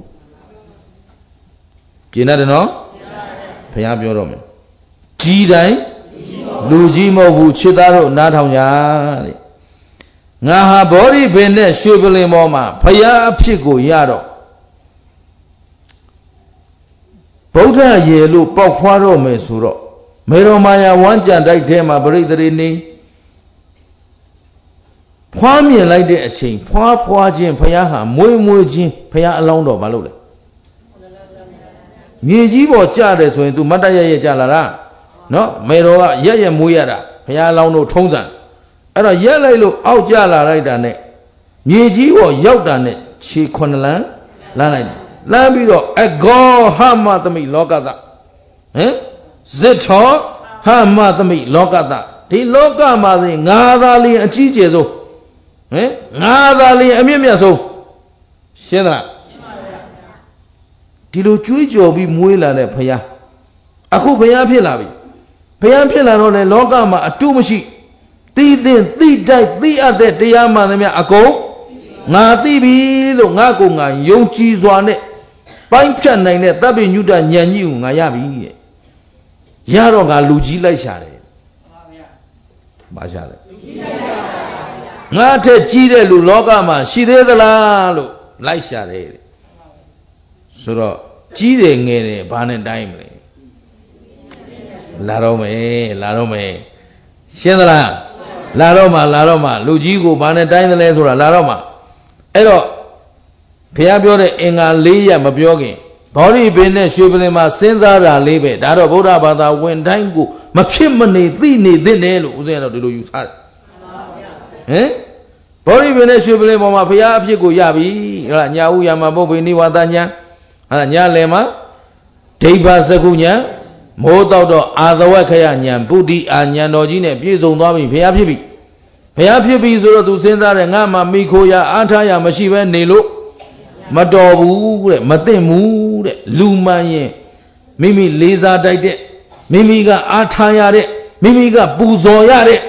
ကျင်တယ်နော်ဘုရားပြောတော့မယ်ကြီးတိုင်းလူကြီးမဟုတ်ဘူးချစ်သားတို့နားထောင်ကြတဲ့ငါဟာဘောဓိပင်နဲ့ရွှေပလင်ပေါ်မှာဘုရားအဖြစ်ကိုရတော့ဗုဒ္ဓရေလို့ပေါက်ဖွားတော့မယ်ဆိုတော့မေတော်မာယာဝမ်းကြံတိုက်ထဲမှာပရိသေတွေနေဖွားမြင်လိုက်တဲ့အချိန်ဖွားခြင်းဘုရားဟာမွေးခြင်းဘုရားအလောင်းတော်မလုပ်လေမြေကြီးပေါ်ကြတယ်ဆိုရင် तू မတ်တရကြလာတာနော်မေတော်ကရက်မွေးရတာဘုရားအလောင်းတို့ထုံးစံအဲ့တော့ရက်လိုက်လို့အောက်ကြလာလိုက်တာနဲ့မြေကြီးပေါ်ရောက်တာနဲ့ခြေ9လမ်းလမ်းလိုက်တယ်လမ်းပြီးတော့အဂောဟမသမိလောကသဇစ်ထောဟမသမိလောကသဒီလောကမှာသိငါသာလျင်အကြီးကျယ်ဆုံးငါသာလျင်အမြင့်မြတ်ဆုံးရှင်းသလားဒီလိုကြွေးကြော်ပြီးမွေးလာတဲ့ဘုရားအခုဘုရားဖြစ်လာပြီဘုရားဖြစ်လာတော့လေလောကမှာအတုမရှိသိတဲ့သိတိုက်သိအပ်တဲ့တရားမှန်သမျှအကုန်ငါသိပြီလို့ငါကိုငါယုံကြည်စွာနဲ့ပိုင်းဖြတ်နိုင်တဲ့သဗ္ဗညုတဉာဏ်ကြီးကိုငါရပြီတဲ့ရတော့ငါလူကြီးလိုက်ရှာတယ်ဘာရှာလဲငါထက်ကြီးတဲ့လူလောကမှာရှိသေးသလားလို့လိုက်ရှာတယ်တဲ့ဆိုတော့ကြီးတယ်ငယ်တယ်ဘာနဲ့တိုင်းမလဲလာတော့မယ်ရှင်းသလားလာတော့မှလူကြီးကိုဘာနဲ့တိုင်းသလဲဆိုတာလာတော့မှအဲ့တော့ဘုရားပြောတဲ့အင်္ဂါ၄ရပ်မပြောခင်ဘောဓိပင်နဲ့ရွှေပလင်မှာစဉ်းစားတာလေးပဲဒါတော့ဗုဒ္ဓဘာသာဝင်တိုင်းကိုမဖြစ်မနေသိနေသင့်တယ်လို့ဦးဇင်းကတော့ဒီလိုယူဆတယ်ဘောဓိပင်နဲ့ရွှေပလင်ပေါ်မှာဘုရားအဖြစ်ကိုရပြီဟုတ်လားညာဥယာမပုပ္ပေနိဝါဒညာဟုတ်လားညာလယ်မှာဒိဗ္ဗစကုညာမိုးတောက်တော့အာသဝခယညာဗုဒ္ဓိအာညာတော်ကြီးနဲ့ပြည့်စုံသွားပြီဘုရားဖြစ်ပြီဆိုတော့သူစဉ်းစားတယ်ငါမှမိခိုရအားထားရမရှိပဲနေလို့မတော်ဘူးတဲ့မသိဘူးတဲ့လူမှန်ရင်မိမိလေးစားတိုက်တဲ့မိမိကအားထားရတဲ့မိမိကပူဇော်ရတဲ့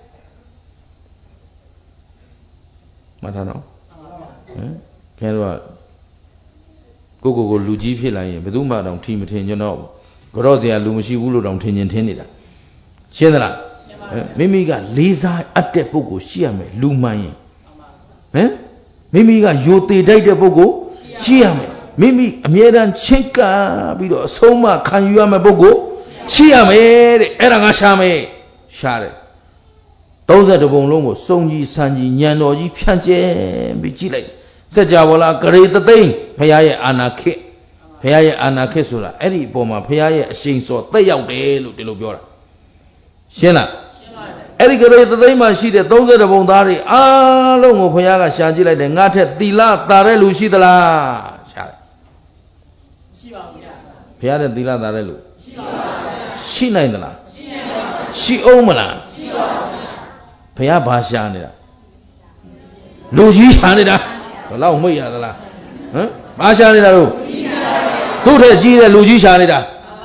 မှတ်ထားနော်ခင်ဗျားတို့ကိုလူကြီးဖြစ်လာရင်ဘယ်သူမှတောင်ထီမထင်ကြတော့ကြော့စရာလူမရှိဘူးလို့တောင်ထင်နေတာရှင်းသလားမိမိကလေးစားအပ်တဲ့ပုဂ္ဂိုလ်ရှိရမယ်လူမှန်ရင်မိမိမိကယိုသေးတိုက်တဲ့ပုဂ္ဂိုလ်ရှိရမယ်မိမိအမြဲတမ်းချင့်ကပ်ပြီးတော့အဆုံးမခံယူရမယ့်ပုဂ္ဂိုလ်ရှိရမယ်တဲ့အဲ့ဒါငါရှာမယ်ရှာတယ်32ပုံလုံးကိုစုံကြီးဆန်ကြီးညံတော်ကြီးဖြန့်ကျဲပြီးကြည့်လိုက်စัจ java လာဂရေတသိန်းဘုရားရဲ့အာနာခေဘုရားရဲ့အာနာခေဆိုတာအဲ့ဒီအပေါ်မှာဘုရားရဲ့အရှိန်စော်တက်ရောက်တယ်လို့ဒီလိုပြောတာရှင်းလားအဲ့ဒီကလေးသသိမ်းမှာရှိတဲ့32ပုံသားတွေအားလုံးကိုဘုရားကရှာကြည့်လိုက်တယ်ငါထက်သီလသာတဲ့လူရှိသလားရှာတယ်ရှိပါဘူးဘုရားတဲ့သီလသာတဲ့လူရှိပါဘူးရှိနိုင်သလားရှိနိုင်ပါဘူးရှိအောင်မလားရှိပါဘူးဘုရားဘာရှာနေတာလူကြီးရှာနေတာဘယ်လောက်မှိတ်ရသလားဟမ်ဘာရှာနေတာလို့သူ့ထက်ကြီးတဲ့လူကြီးရှာနေတာ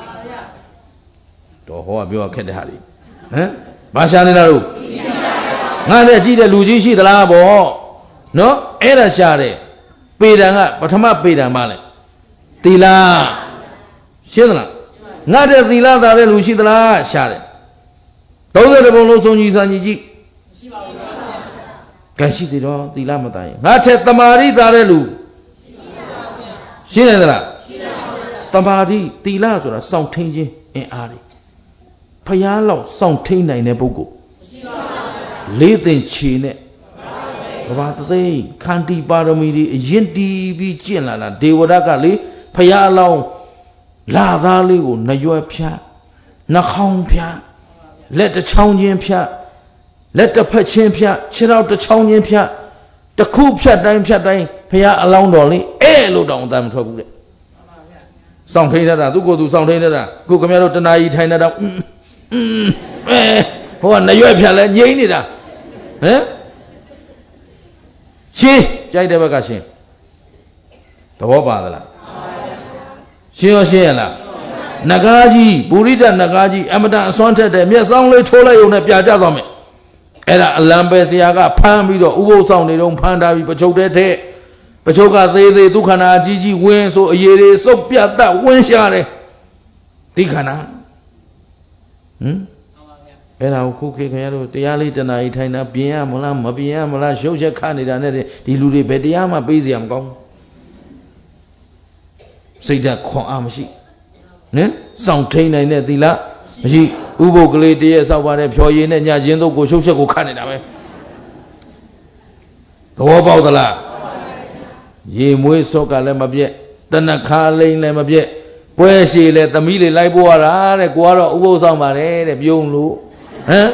တော့ဟောကပြောခက်တဲ့ဟာတွေဟမ်ဘာရှာနေတာလို့ငါနဲ့ကြည့်တဲ့လူကြီးရှိသလားဗောနော်အဲ့ဒါရှာတယ်ပေတံကပထမပေတံပါလေသီလရှင်းသလားငါတဲ့သီလသာတဲ့လူရှိသလားရှာတယ်32ပုံလုံးစုံကြီးစံကြီးမရှိပါဘူးကဲရှိစေတော့သီလမသာရင်ငါထက်တမာရိသာတဲ့လူရှင်းနေသလားရှင်းပါဘူးတမာရိသီလဆိုတာစောင့်ထိန်ခြင်းအင်အားတွေဖျားလောက်စောင့်ထိန်နိုင်တဲ့ပုဂ္ဂိုလ်မရှိပါဘူးလေးသင်ခြေနဲ့ကဘာသိခန္တီပါရမီတွေအရင်တီးပြီးကျင့်လာတာဒေဝရကလေဖျားလောင်းလာသားလေးကိုနှရွယ်ဖြတ်နှာခေါင်းဖြတ်လက်တစ်ချောင်းချင်းဖြတ်လက်တစ်ဖက်ချင်းဖြတ်ခြေထောက်တစ်ချောင်းချင်းဖြတ်တစ်ခုဖြတ်တိုင်းဖျားအလောင်းတော်လေးအဲ့လိုတောင်အတမ်းမထွက်ဘူးတဲ့စောင့်ထိန်နေတာသူကိုယ်သူစောင့်ထိန်နေတာကိုခင်ဗျားတို့တနာကြီးထိုင်နေတာဟိုကနှရွက်ဖြတ်လဲငြိမ့်နေတာဟမ်ရှင်းကြိုက်တဲ့ဘက်ကရှင်းသဘောပါသလားရှင်းရောရှင်းရလားနဂါးကြီးပုရိဒနဂါးကြီးအမတန်အစွမ်းထက်တဲ့မျက်စောင်းလေးထိုးလိုက်ရုံနဲ့ပြာကျသွားမယ်အဲ့ဒါအလံပဲဆရာကဖမ်းပြီးတော့ဥပုသ်ဆောင်နေတော့ဖမ်းထားပြီးပချုပ်တဲ့ထက်ပချုပ်ကသေးဒုက္ခနာအကြီးကြီးဝင်းဆိုအရေတွေစုပ်ပြတ်တတ်ဝင်းရှာတယ်ဒီခန္ဓာဟမ်အဲ့ဒါကိုခုခေတ်ခင်ဗျားတို့တရားလေးတနာကြီးထိုင်တာပြင်ရမလားမပြင်ရမလားရှုပ်ချက်ခနေတာနဲ့ဒီလူတွေဘယ်တရားမှပေးစရာမကောင်းစိတ်ဓာတ်ခွန်အားမရှိနင်စောင့်ထိန်နိုင်တဲ့သီလမရှိဥပုပ်ကလေးတည်းရဲ့ဆောက်ပါတဲ့ဖြော်ရည်နဲ့ညချင်းတို့ကိုရှုပ်ချက်ကိုခနေတာပဲသဘောပေါက်သလားရေမွေးစောကလည်းမပြက်တဏခါလိမ့်လည်းမပြက်ပွဲရှိလဲသမီးလေးလိုက်ပို့ရတာတဲ့ကိုကတော့ဥပုပ်ဆောင်ပါတယ်တဲ့ပြုံးလို့ဟမ်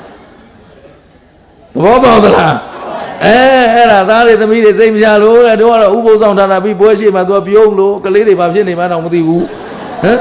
သဘောပေါက်သလားအဲ့ဒါသားတွေသမီးတွေစိတ်မချလို့တဲ့တို့ကတော့ဥပုပ်ဆောင်ထားတာပြီးပွဲရှိမှသူကပြုံးလို့ကလေးတွေဘာဖြစ်နေမှတော့မသိဘူးဟမ်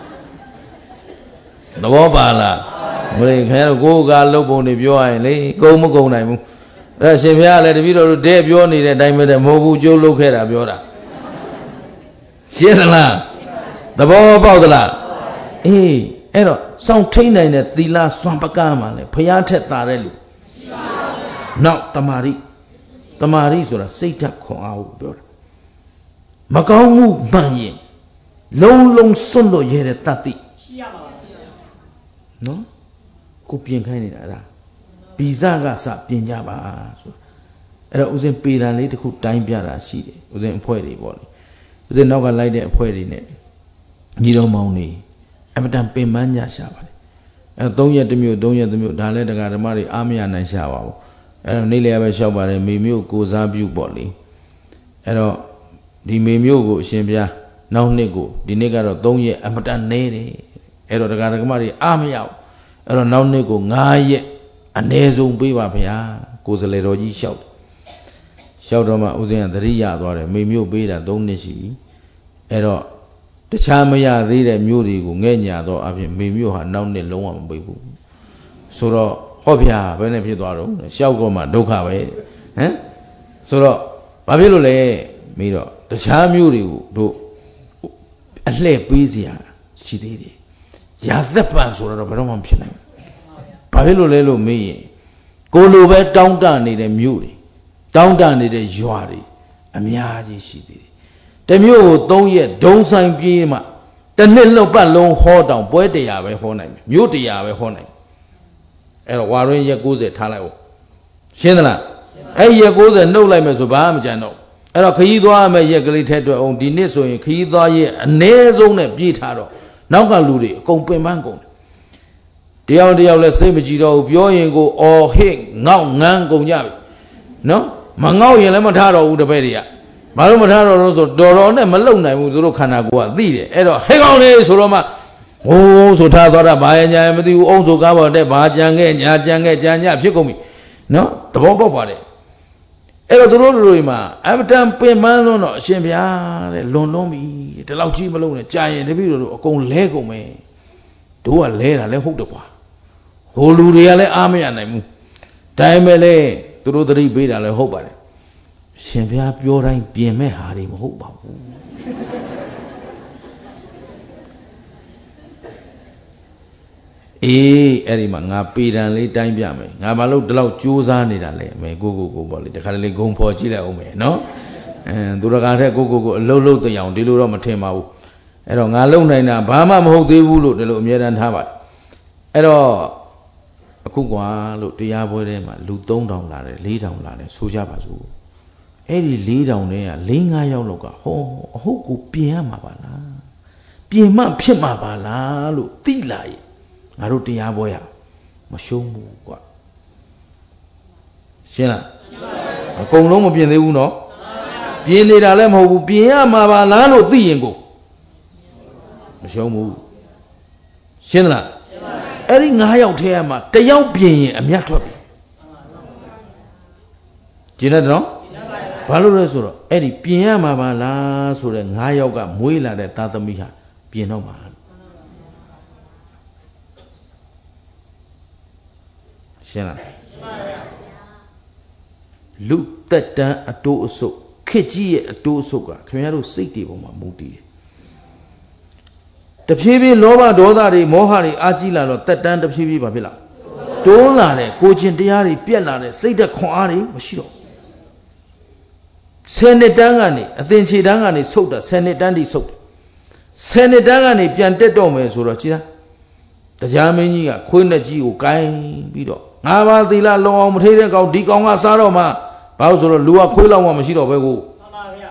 သဘောပါလားမလေးခင်ဗျားတို့ကိုယ်ကလုတ်ပုံတွေပြောရရင်လေကုံမကုံနိုင်ဘူးအဲ့ဒါရှင်ဘုရားလည်းတပည့်တော်တို့တဲ့ပြောနေတဲ့အတိုင်းပဲတဲ့မဟုတ်ဘူးကျိုးလုတ်ခဲ့တာပြောတာရှင်းသလားသဘောပေါက်သလားအေးအဲ့တော့စောင့်ထိန်နိုင်တဲ့သီလစွမ်းပကမှာလေဘုရားထက်သာတဲ့လူရှိပါဘူးနောက်တမာရိဆိုတာစိတ်ဓာတ်ခွန်အားကိုပြောတာမကောင်းမှုမှန်ရင်လုံးလုံးစွန့်လို့ရတဲ့တတ်သိရှိရပါဘူးနော်ကိုပြင်ခိုင်းနေတာအဲ့ဒါဗီဇကစပြင်ကြပါဆိုအဲ့တော့ဦးဇင်းပေတံလေးတစ်ခုတိုင်းပြတာရှိတယ်ဦးဇင်းအဖွဲ့တွေပေါ့လေဦးဇင်းနောက်ကလိုက်တဲ့အဖွဲ့တွေနဲ့ညီတော်မောင်တွေအမတန်ပင်ပန်းကြရှာပါတယ်အဲ့3ရက်တစ်မျိုး3ရက်တစ်မျိုးဒါလည်းတရားဓမ္မတွေအားမရနိုင်ရှာပါဘူးအဲ့တော့နေ့လည်ပဲလျှောက်ပါတယ်မိမျိုးကိုစားပြုပေါ့လေအဲ့တော့ဒီမိမျိုးကိုအရှင်ဘုရားနောက်နှစ်ကိုဒီနေ့ကတော့3ရက်အမတန်နေတယ်အဲ့တော့တရားဓမ္မတွေအားမရဘူးအဲ့တော့နောက်နှစ်ကို9ရက်အ ਨੇ ဆုံးပေးပါဗျာကိုယ်စလေတော်ကြီးလျှောက်တော့မှဦးဇင်းကသတိရသွားတယ်မိမျိုးပေးတာ3နှစ်ရှိပြီအဲ့တော့တခြားမရသေးတဲ့မျိုးတွေကိုငဲ့ညာတော့အပြင်မိမျိုးဟာနောက်နှစ်လုံးဝမပေးဘူးဆိုတော့ဟောဗျာဘယ်နဲ့ဖြစ်သွားတော့လျှောက်တော့မှဒုက္ခပဲဟမ်ဆိုတော့ဘာဖြစ်လို့လဲမိတော့တခြားမျိုးတွေကိုတို့အလှည့်ပေးစရာရှိသေးတယ်ရာသက်ပံဆိုတော့ဘယ်တော့မှမဖြစ်နိုင်ဘူးဘာဖြစ်လို့လဲလို့မေးရင်ကိုလိုပဲတောင်းတနေတဲ့မြို့တွေတောင်းတနေတဲ့ရွာတွေအများကြီးရှိသေးတယ်တမျိုးကို3ရက်ဒုံဆိုင်ပြေးမှတစ်နှစ်လုံးပတ်လုံးဟောတောင်ပွဲ100ပဲဟောနိုင်မယ်မြို့100ပဲဟောနိုင်အဲ့တော့ဝါရင်းရက်90ထားလိုက်ဦးရှင်းသလားအဲ့ရက်90နှုတ်လိုက်မယ်ဆိုဘာမှမကြံတော့အဲ့တော့ခရီးသွားမယ်ရက်ကလေးထက်တွေ့အောင်ဒီနှစ်ဆိုရင်ခရီးသွားရဲ့အ ਨੇ ဆုံးနဲ့ပြေးထားတော့နောက်ကလူတွေအကုန်ပင်ပန်းကုန်တယောက်တယောက်လဲစိတ်မကြည်တော့ဘူးပြောရင်ကိုအော်ဟစ်ငေါက်ငန်းကုန်ကြပြီနော်မငေါက်ရင်လည်းမထားတော့ဘူးတပည့်တွေကဘာလို့မထားတော့လို့ဆိုတော်တော်နဲ့မလုံနိုင်ဘူးသူတို့ခန္ဓာကိုယ်ကသိတယ်အဲ့တော့ဟဲ့ကောင်လေးဆိုတော့မှဟိုးဆိုထားသွားတာဘာရညာမသိဘူးအုံးဆိုကားပေါ်တဲ့ဘာကြံခဲ့ညာကြံခဲ့ကြံညဖြစ်ကုန်ပြီနော်သဘောပေါက်ပါတယ်အဲ့တော့သူတို့တွေမှာအမတန်ပင်ပန်းလို့တော့အရှင်ဘုရားတဲ့လွန်လွန်းပြီဒီလောက်ကြီးမလုံးနဲ့ကြာရင်တပည့်တို့အကုန်လဲကုန်မယ်တို့ကလဲတာလဲဟုတ်တယ်ကွာဟိုလူတွေကလည်းအားမရနိုင်ဘူးဒါပေမဲ့လည်းသူတို့သတိပေးတာလည်းဟုတ်ပါတယ်ရှင်ဘုရားပြောတိုင်းပြင်မဲ့ဟာတွေမဟုတ်ပါဘူးအေးအဲ့ဒီမှာငါပေတံလေးတိုင်းပြမယ်ငါမလို့ဒီလောက်ကြိုးစားနေတာလေအမေကိုပေါ့လေတခါတလေဂုံဖော်ကြည့်လိုက်အောင်မယ်နော်သူတကာထက်ကိုအလုံးလုံးသိအောင်ဒီလိုတော့မထင်ပါဘူးအဲ့တော့ငါလုံနိုင်တာဘာမှမဟုတ်သေးဘူးလို့ဒီလိုအမြဲတမ်းထားပါတယ်အဲ့တော့အခုကွာလို့တရားပွဲထဲမှာလူ3000လာတယ်4000လာတယ်ဆိုကြပါစို့အဲ့ဒီ4000ထဲက4-5ယောက်လောက်ကဟောအဟုတ်ကိုပြင်ရမှာပါလားပြင်မှဖြစ်မှာပါလားလို့သိလာရဲ့ငါတို့တရားပွဲရမရှုံးဘူးကွာရှင်းလားအကုန်လုံးမပြင်သေးဘူးနော်ပြင်နေတာလည်းမဟုတ်ဘူးပြင်ရမှာပါလားလို့သိရင်ကိုမရှုံးဘူးရှင်းလားအဲ့ဒီ9ယောက်ထဲမှာတယောက်ပြင်ရင်အမြတ်ထွက်ပြီကျင်းတယ်နော်ဘာလို့လဲဆိုတော့အဲ့ဒီပြင်ရမှာပါလားဆိုတဲ့9ယောက်ကမွေးလာတဲ့သားသမီးဟာပြင်တော့မှာရှင်းလားလူတက်တန်းအတိုးအဆုပ်ခစ်ကြီးရဲ့အတိုးအဆုပ်ကခင်ဗျားတို့စိတ်တွေပေါ်မှာမူတည်တယ်တဖြည်းဖြည်းလောဘဒေါသတွေမောဟတွေအာကြီးလာတော့တက်တန်းတဖြည်းဖြည်းဘာဖြစ်လာတိုးလာတယ်ကိုချင်းတရားတွေပြက်လာတယ်စိတ်သက်ခွန်အားတွေမရှိတော့10နှစ်တန်းကနေအသင်ခြေတန်းကနေဆုတ်တာ10နှစ်တန်းထိဆုတ်တယ်10နှစ်တန်းကနေပြန်တက်တော့မယ်ဆိုတော့ကြည်လားတရားမင်းကြီးကခွေးနဲ့ကြီးကိုကိုင်းပြီးတော့ငါးပါးသီလလုံအောင်မထေးတဲ့ကောင်ဒီကောင်ကစားတော့မှဘာလို့ဆိုတော့လူကခွေးလောက်မှမရှိတော့ပဲကိုမှန်ပါဗျာ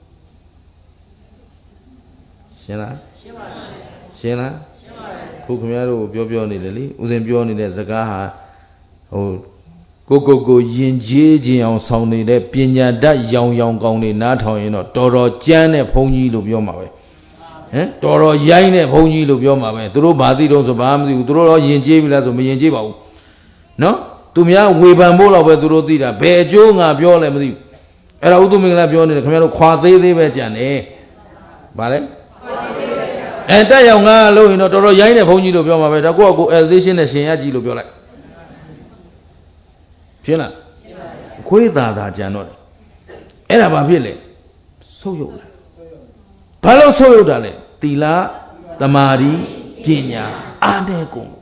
ရှင်းလားရှင်းပါပြီရှင်းလားရှင်းပါပြီခုခင်ဗျားတို့ပြောနေတယ်လေဦးဇင်ပြောနေတဲ့စကားဟာဟိုကိုယဉ်ကျေးခြင်းအောင်ဆောင်နေတဲ့ပညာတတ်ရောင်ကောင်းနေနားထောင်ရင်တော့တော်တော်ကြမ်းတဲ့ဘုန်းကြီးလို့ပြောမှာပဲဟမ်တော်တော်ရိုင်းတဲ့ဘုန်းကြီးလို့ပြောမှာပဲသူတို့ဘာသိတော့ဆိုဘာမသိဘူးသူတို့တော့ယဉ်ကျေးပြီလားဆိုမယဉ်ကျေးပါဘူးနော်သူများဝေဖန်ဖို့တော့ပဲသူတို့သိတာဘယ်အကျိုးငါပြောလဲမသိဘူးအဲ့ဒါဥဒ္ဓမင်္ဂလာပြောနေတယ်ခင်ဗျားတို့ခွာသေးပဲကြံတယ်ဗါလဲတက်ရောက်ငါလို့ရင်တော့တော်တော်ရိုင်းတဲ့ဘုန်းကြီးလို့ပြောမှာပဲဒါကိုယ့်အကို elevation နဲ့ရှင်ရကြည့်လို့ပြောလိုက်ဖြစ်လားခွေးသာကြံတော့တယ်အဲ့ဒါဘာဖြစ်လဲဆုပ်ယုတ်လာဘာလို့ဆုပ်ယုတ်တာလဲသီလသမာဓိပညာအားတဲ့ကုန်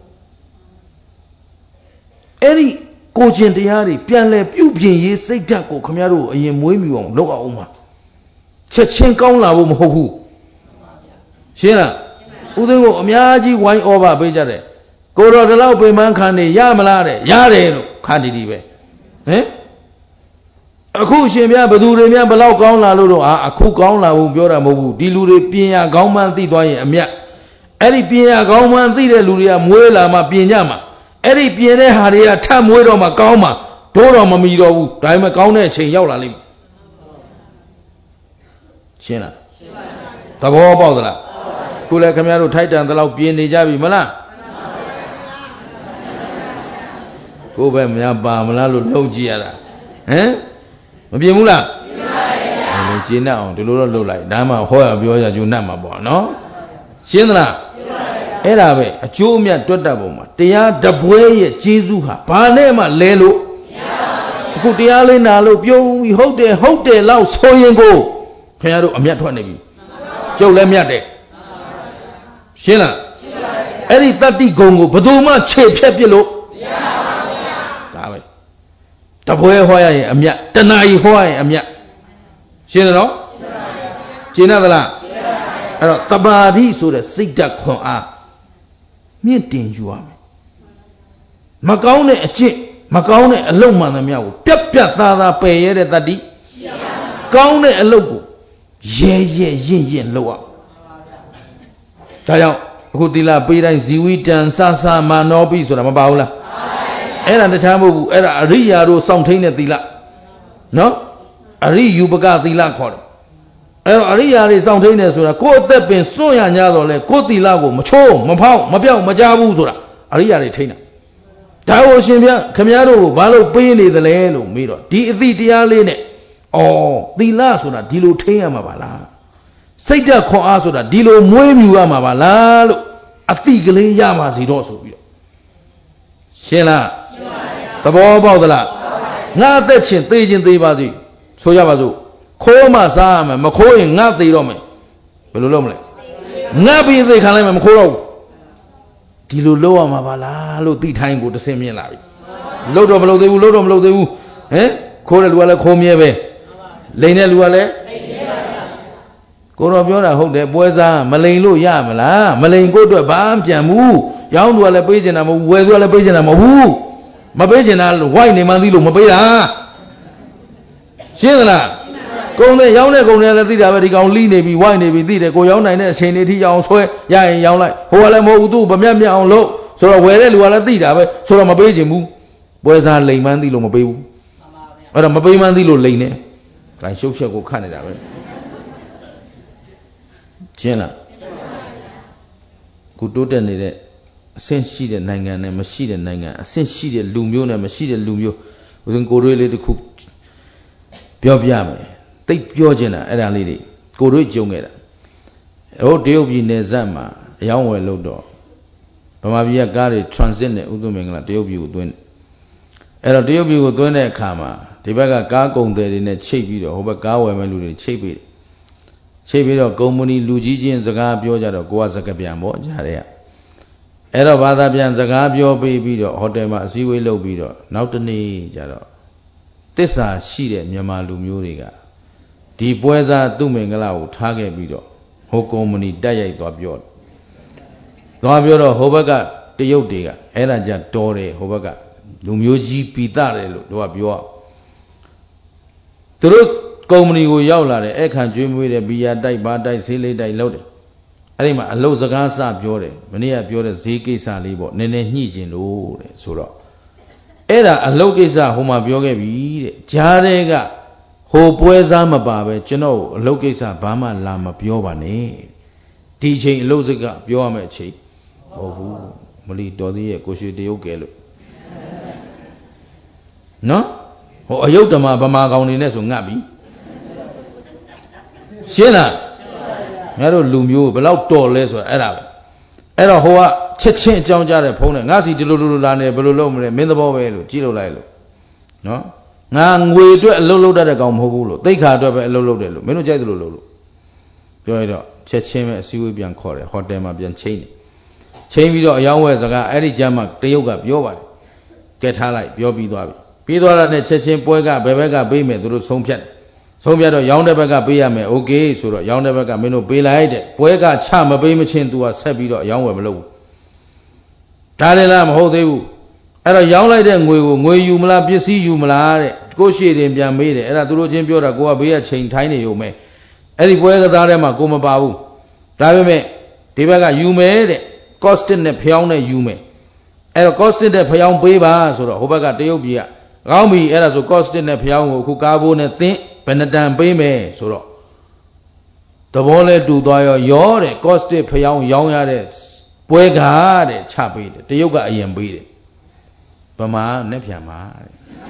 အဲ့ဒီကိုကျင်တရားတွေပြန်လဲပြုပြင်ရေးစိတ်ဓာတ်ကိုခမရတို့အရင်မွေးမြူအောင်လုပ်အောင်ပါချက်ချင်းကောင်းလာဖို့မဟုတ်ဘူးရှင်းလားဦးသိန်းကိုအများကြီးဝိုင်းဩဘာပေးကြတယ်ကိုတော်ဒီလောက်ပင်ပန်းခံနေရမလားတဲ့ရတယ်လို့ခါတီတီပဲဟင်အခုရှင်ပြဘသူတွေများဘလောက်ကောင်းလာလို့တော့အခုကောင်းလာဘူးပြောတာမဟုတ်ဘူးဒီလူတွေပညာကောင်းမှန်းသိသွားရင်အမြတ်အဲ့ဒီပညာကောင်းမှန်းသိတဲ့လူတွေကမွေးလာမှပြင်ကြမှာအဲ့ဒီပြင်တဲ့ဟာတွေကထပ်မွေးတော့မှကောင်းမှဒိုးတော့မမီတော့ဘူးဒါပေမဲ့ကောင်းတဲ့အချိန်ရောက်လာလိမ့်မယ်ရှင်းလားသဘောပေါက်သလားခုလည်းခင်ဗျားတို့ထိုက်တန်သလောက်ပြင်နေကြပြီမလားကိုယ်ပဲမများပါမလားလို့လှုပ်ကြည့်ရတာဟမ်မပြင်ဘူးလားပြင်ပါရဲ့ဘယ်လိုကျင်းတတ်အောင်ဒီလိုတော့လှုပ်လိုက်ဒါမှဟောရပြောရကျုံတတ်မှာပေါ့နော်ရှင်းသလားရှင်းပါရဲ့အဲ့ဒါပဲအကျိုးအမြတ်တွတ်တတ်ပုံမှာတရားတပွဲရဲ့ကျေးဇူးဟာဘာနဲ့မှလဲလို့မရပါဘူးအခုတရားလေးနာလို့ပြုံးပြီးဟုတ်တယ်လောက်ဆိုရင်ကိုခင်ဗျားတို့အမြတ်ထွက်နေပြီကျုပ်လည်းမြတ်တယ်ရှင်းလားရှင်းပါရဲ့အဲ့ဒီတတ္တိဂုံကိုဘယ်သူမှခြေဖြတ်ပြစ်လို့မရပါဘူးဗျာဒါပဲတပွဲဟောရရင်အမြတ်တဏှာကြီးဟောရရင်အမြတ်ရှင်းတယ်နော်ရှင်းပါရဲ့ရှင်းတယ်လားရှင်းပါရဲ့အဲ့တော့တမာတိဆိုတဲ့စိတ်ဓာတ်ခွန်အားမြင့်တင်ယူရမယ်မကောင်းတဲ့အကျင့် Macaone alone man the meow, Pep Tata pay at that D. Gaune a logo. Ye, lower. Tayo, Hutila, Pira, Ziwitan, Sasa, Manobi, so Mabaula. Era the Chamu, era Ria, something at the la. No? Ari, you begat the la call. Aria is something as well. Quote the pen, Soya Yadole, Koti Lago, Macho, Mapao, Mapao, Majabu, Aria retainer. Tawo Shimbia, Camiaro, Valo Pini, the Lelo, Miro, Dia Lene. Oh, the last one, Dilo Tea Mabala. Saja ko asoda dilo muemu amabala lo ati kale yama si do so pi shin la tabo paut la nga tet chin thei chin thei ba si so ya ba so kho ma sa ma ma kho yin nga thei do me bel lo lo ma le nga pi thei khan lai ma ma kho do dilo lo wa ma ba la lo ti thain ko tasin myin la bi lo do ma lo thei bu lo do ma lo thei bu kho de lu ka le kho mye be lian de lu ka le Go Biona hold the boys are Malaylo Yamala, Malay go to a bam jamu, young to a pigeon, whether a pigeon, I'm a woo. My pigeon, I'll wine in Mandilo Mabela. Shilla go there, young go there, the go lean, maybe wine, maybe did go young and chain it, young swear, young like, who I mo do, but me on low, so where you are did, so I'm a pigeon moo. Boys are lay Mandilo Mabu. But I'm a baby Mandilo lane. I shall go Canada. Jenna could do the since she the Nanga and machine and Nanga, since she the Lumio and machine Lumio, wouldn't go really to cook Biobiame. Take your Jenna at a lady, go reach Jongera. Oh, dear be Nezama, a young well low door. Pamavia Gary transcended Udumingla, dear you doing. At a dear you doing a karma, the bagger gargle there in a cheap video, over Gawa and Ludi cheap it. Chebiro Gomuni Lujiji and Zagabio Guazacabiamo, Jaria. Era Vadabian Zagabio baby, Hotema, Ziwe Lobido, Nautani Jaro. Tessa Shide, Yamalu Muriga. Di Pueza Dumingala, Tage Bido, Hocomuni Daya Gabio. Gabio, Hobaga, the Yodiga, Era Jatore, Hobaga, Lumioji Pitare, Duabio. Truth. Company who yowler, a can dream with a beer die, bad die, silly die loaded. Anima, a low Zagasa Biore, Mania Biore, Ziki Salibo, Nene Nijin, oh, Sura. Era a locasa, Homa Bioge, Jarega, Ho Pueza Mababe, Geno, Locasa, Bama Lama Biovane, DJ Loziga, Biomechi, oh, Mali Dodi, Koshi de Ogelo. No? Oh, a Yotama Bama Gaunines on Nabi. Shilla Mero Lumio, below doorless or Arab. Era Hoa, Chechen Jonja, opponent, Nazi Dilulane, Belulome, Mindabo, Gilo Lilo. No? Nang we do a low that a gum hobulo. They can't have a low delo, Menojalo. Joy, Chechen, Siwibian Core, Hot Dema Bian Chain. Chain video, a young ways ago, Eddie Jamak, Yoga, Yoga. Get highlight, Yobi Dobi. Pidola and Chechen Poega, Bebega, Bime, through some chat. So we are young Nebaga Biame, okay, so young Nebaga Mino Bilade, Poega Cham, a Bimachin to a Sabido, young Weblo. Talilam, hold you. At a young like them, we you mala, you see you malare, go shade in Biamade, and a Durojin Biora go a beer chain tiny you may. Any Poega Darema, Goma Babu. Davime, Tibaga, you made it, costing the piano you may. And a costing the piano beba, so the Hobaga Deobia. Rami era so costing the piano who gabo and think. Penatan Bame, so the wallet do your cost a payong young yares, Puega, chappy, the yoga I am beat. Pama, Nepiama.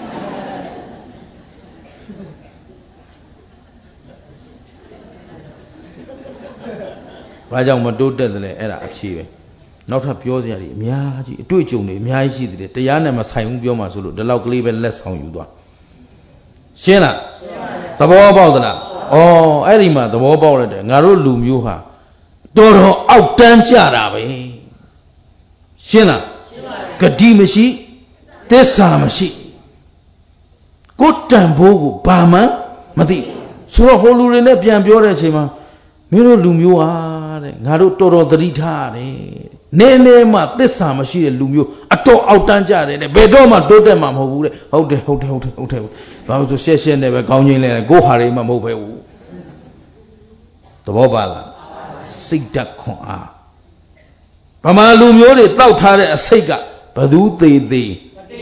Rajang Madu Dedle era achieve. Not a pure Miaji, do it, Miaji, the Yana Masayung Bioma Sulu, the local even less how you do. Shena. The war about that. Oh, Edima, the war about it. Naru Lumuha. Doro out Tanjarabe. Shena. Kadimashi. Tesamashi. Good time, Bogu, Bama, Mati. So a whole Renepian Biorachima. Miro Lumua. Naru Toro the Ritare. Nene ma Tesamashi Lumu. A တော့အောက်တန်းကြတယ်တဲ့ဘယ်တော့မှတိုးတက်မှာမဟုတ်ဘူးတဲ့ဟုတ်တယ်ဘာလို့ဆိုရှက်နဲ့ပဲခေါင်းချင်းလဲကိုဟာရိမှမဟုတ်ပဲဘူးသဘောပါလားစိတ်ဓာတ်ခွန်အားဗမာလူမျိုးတွေတောက်ထားတဲ့အစိတ်ကဘသူသေးသေး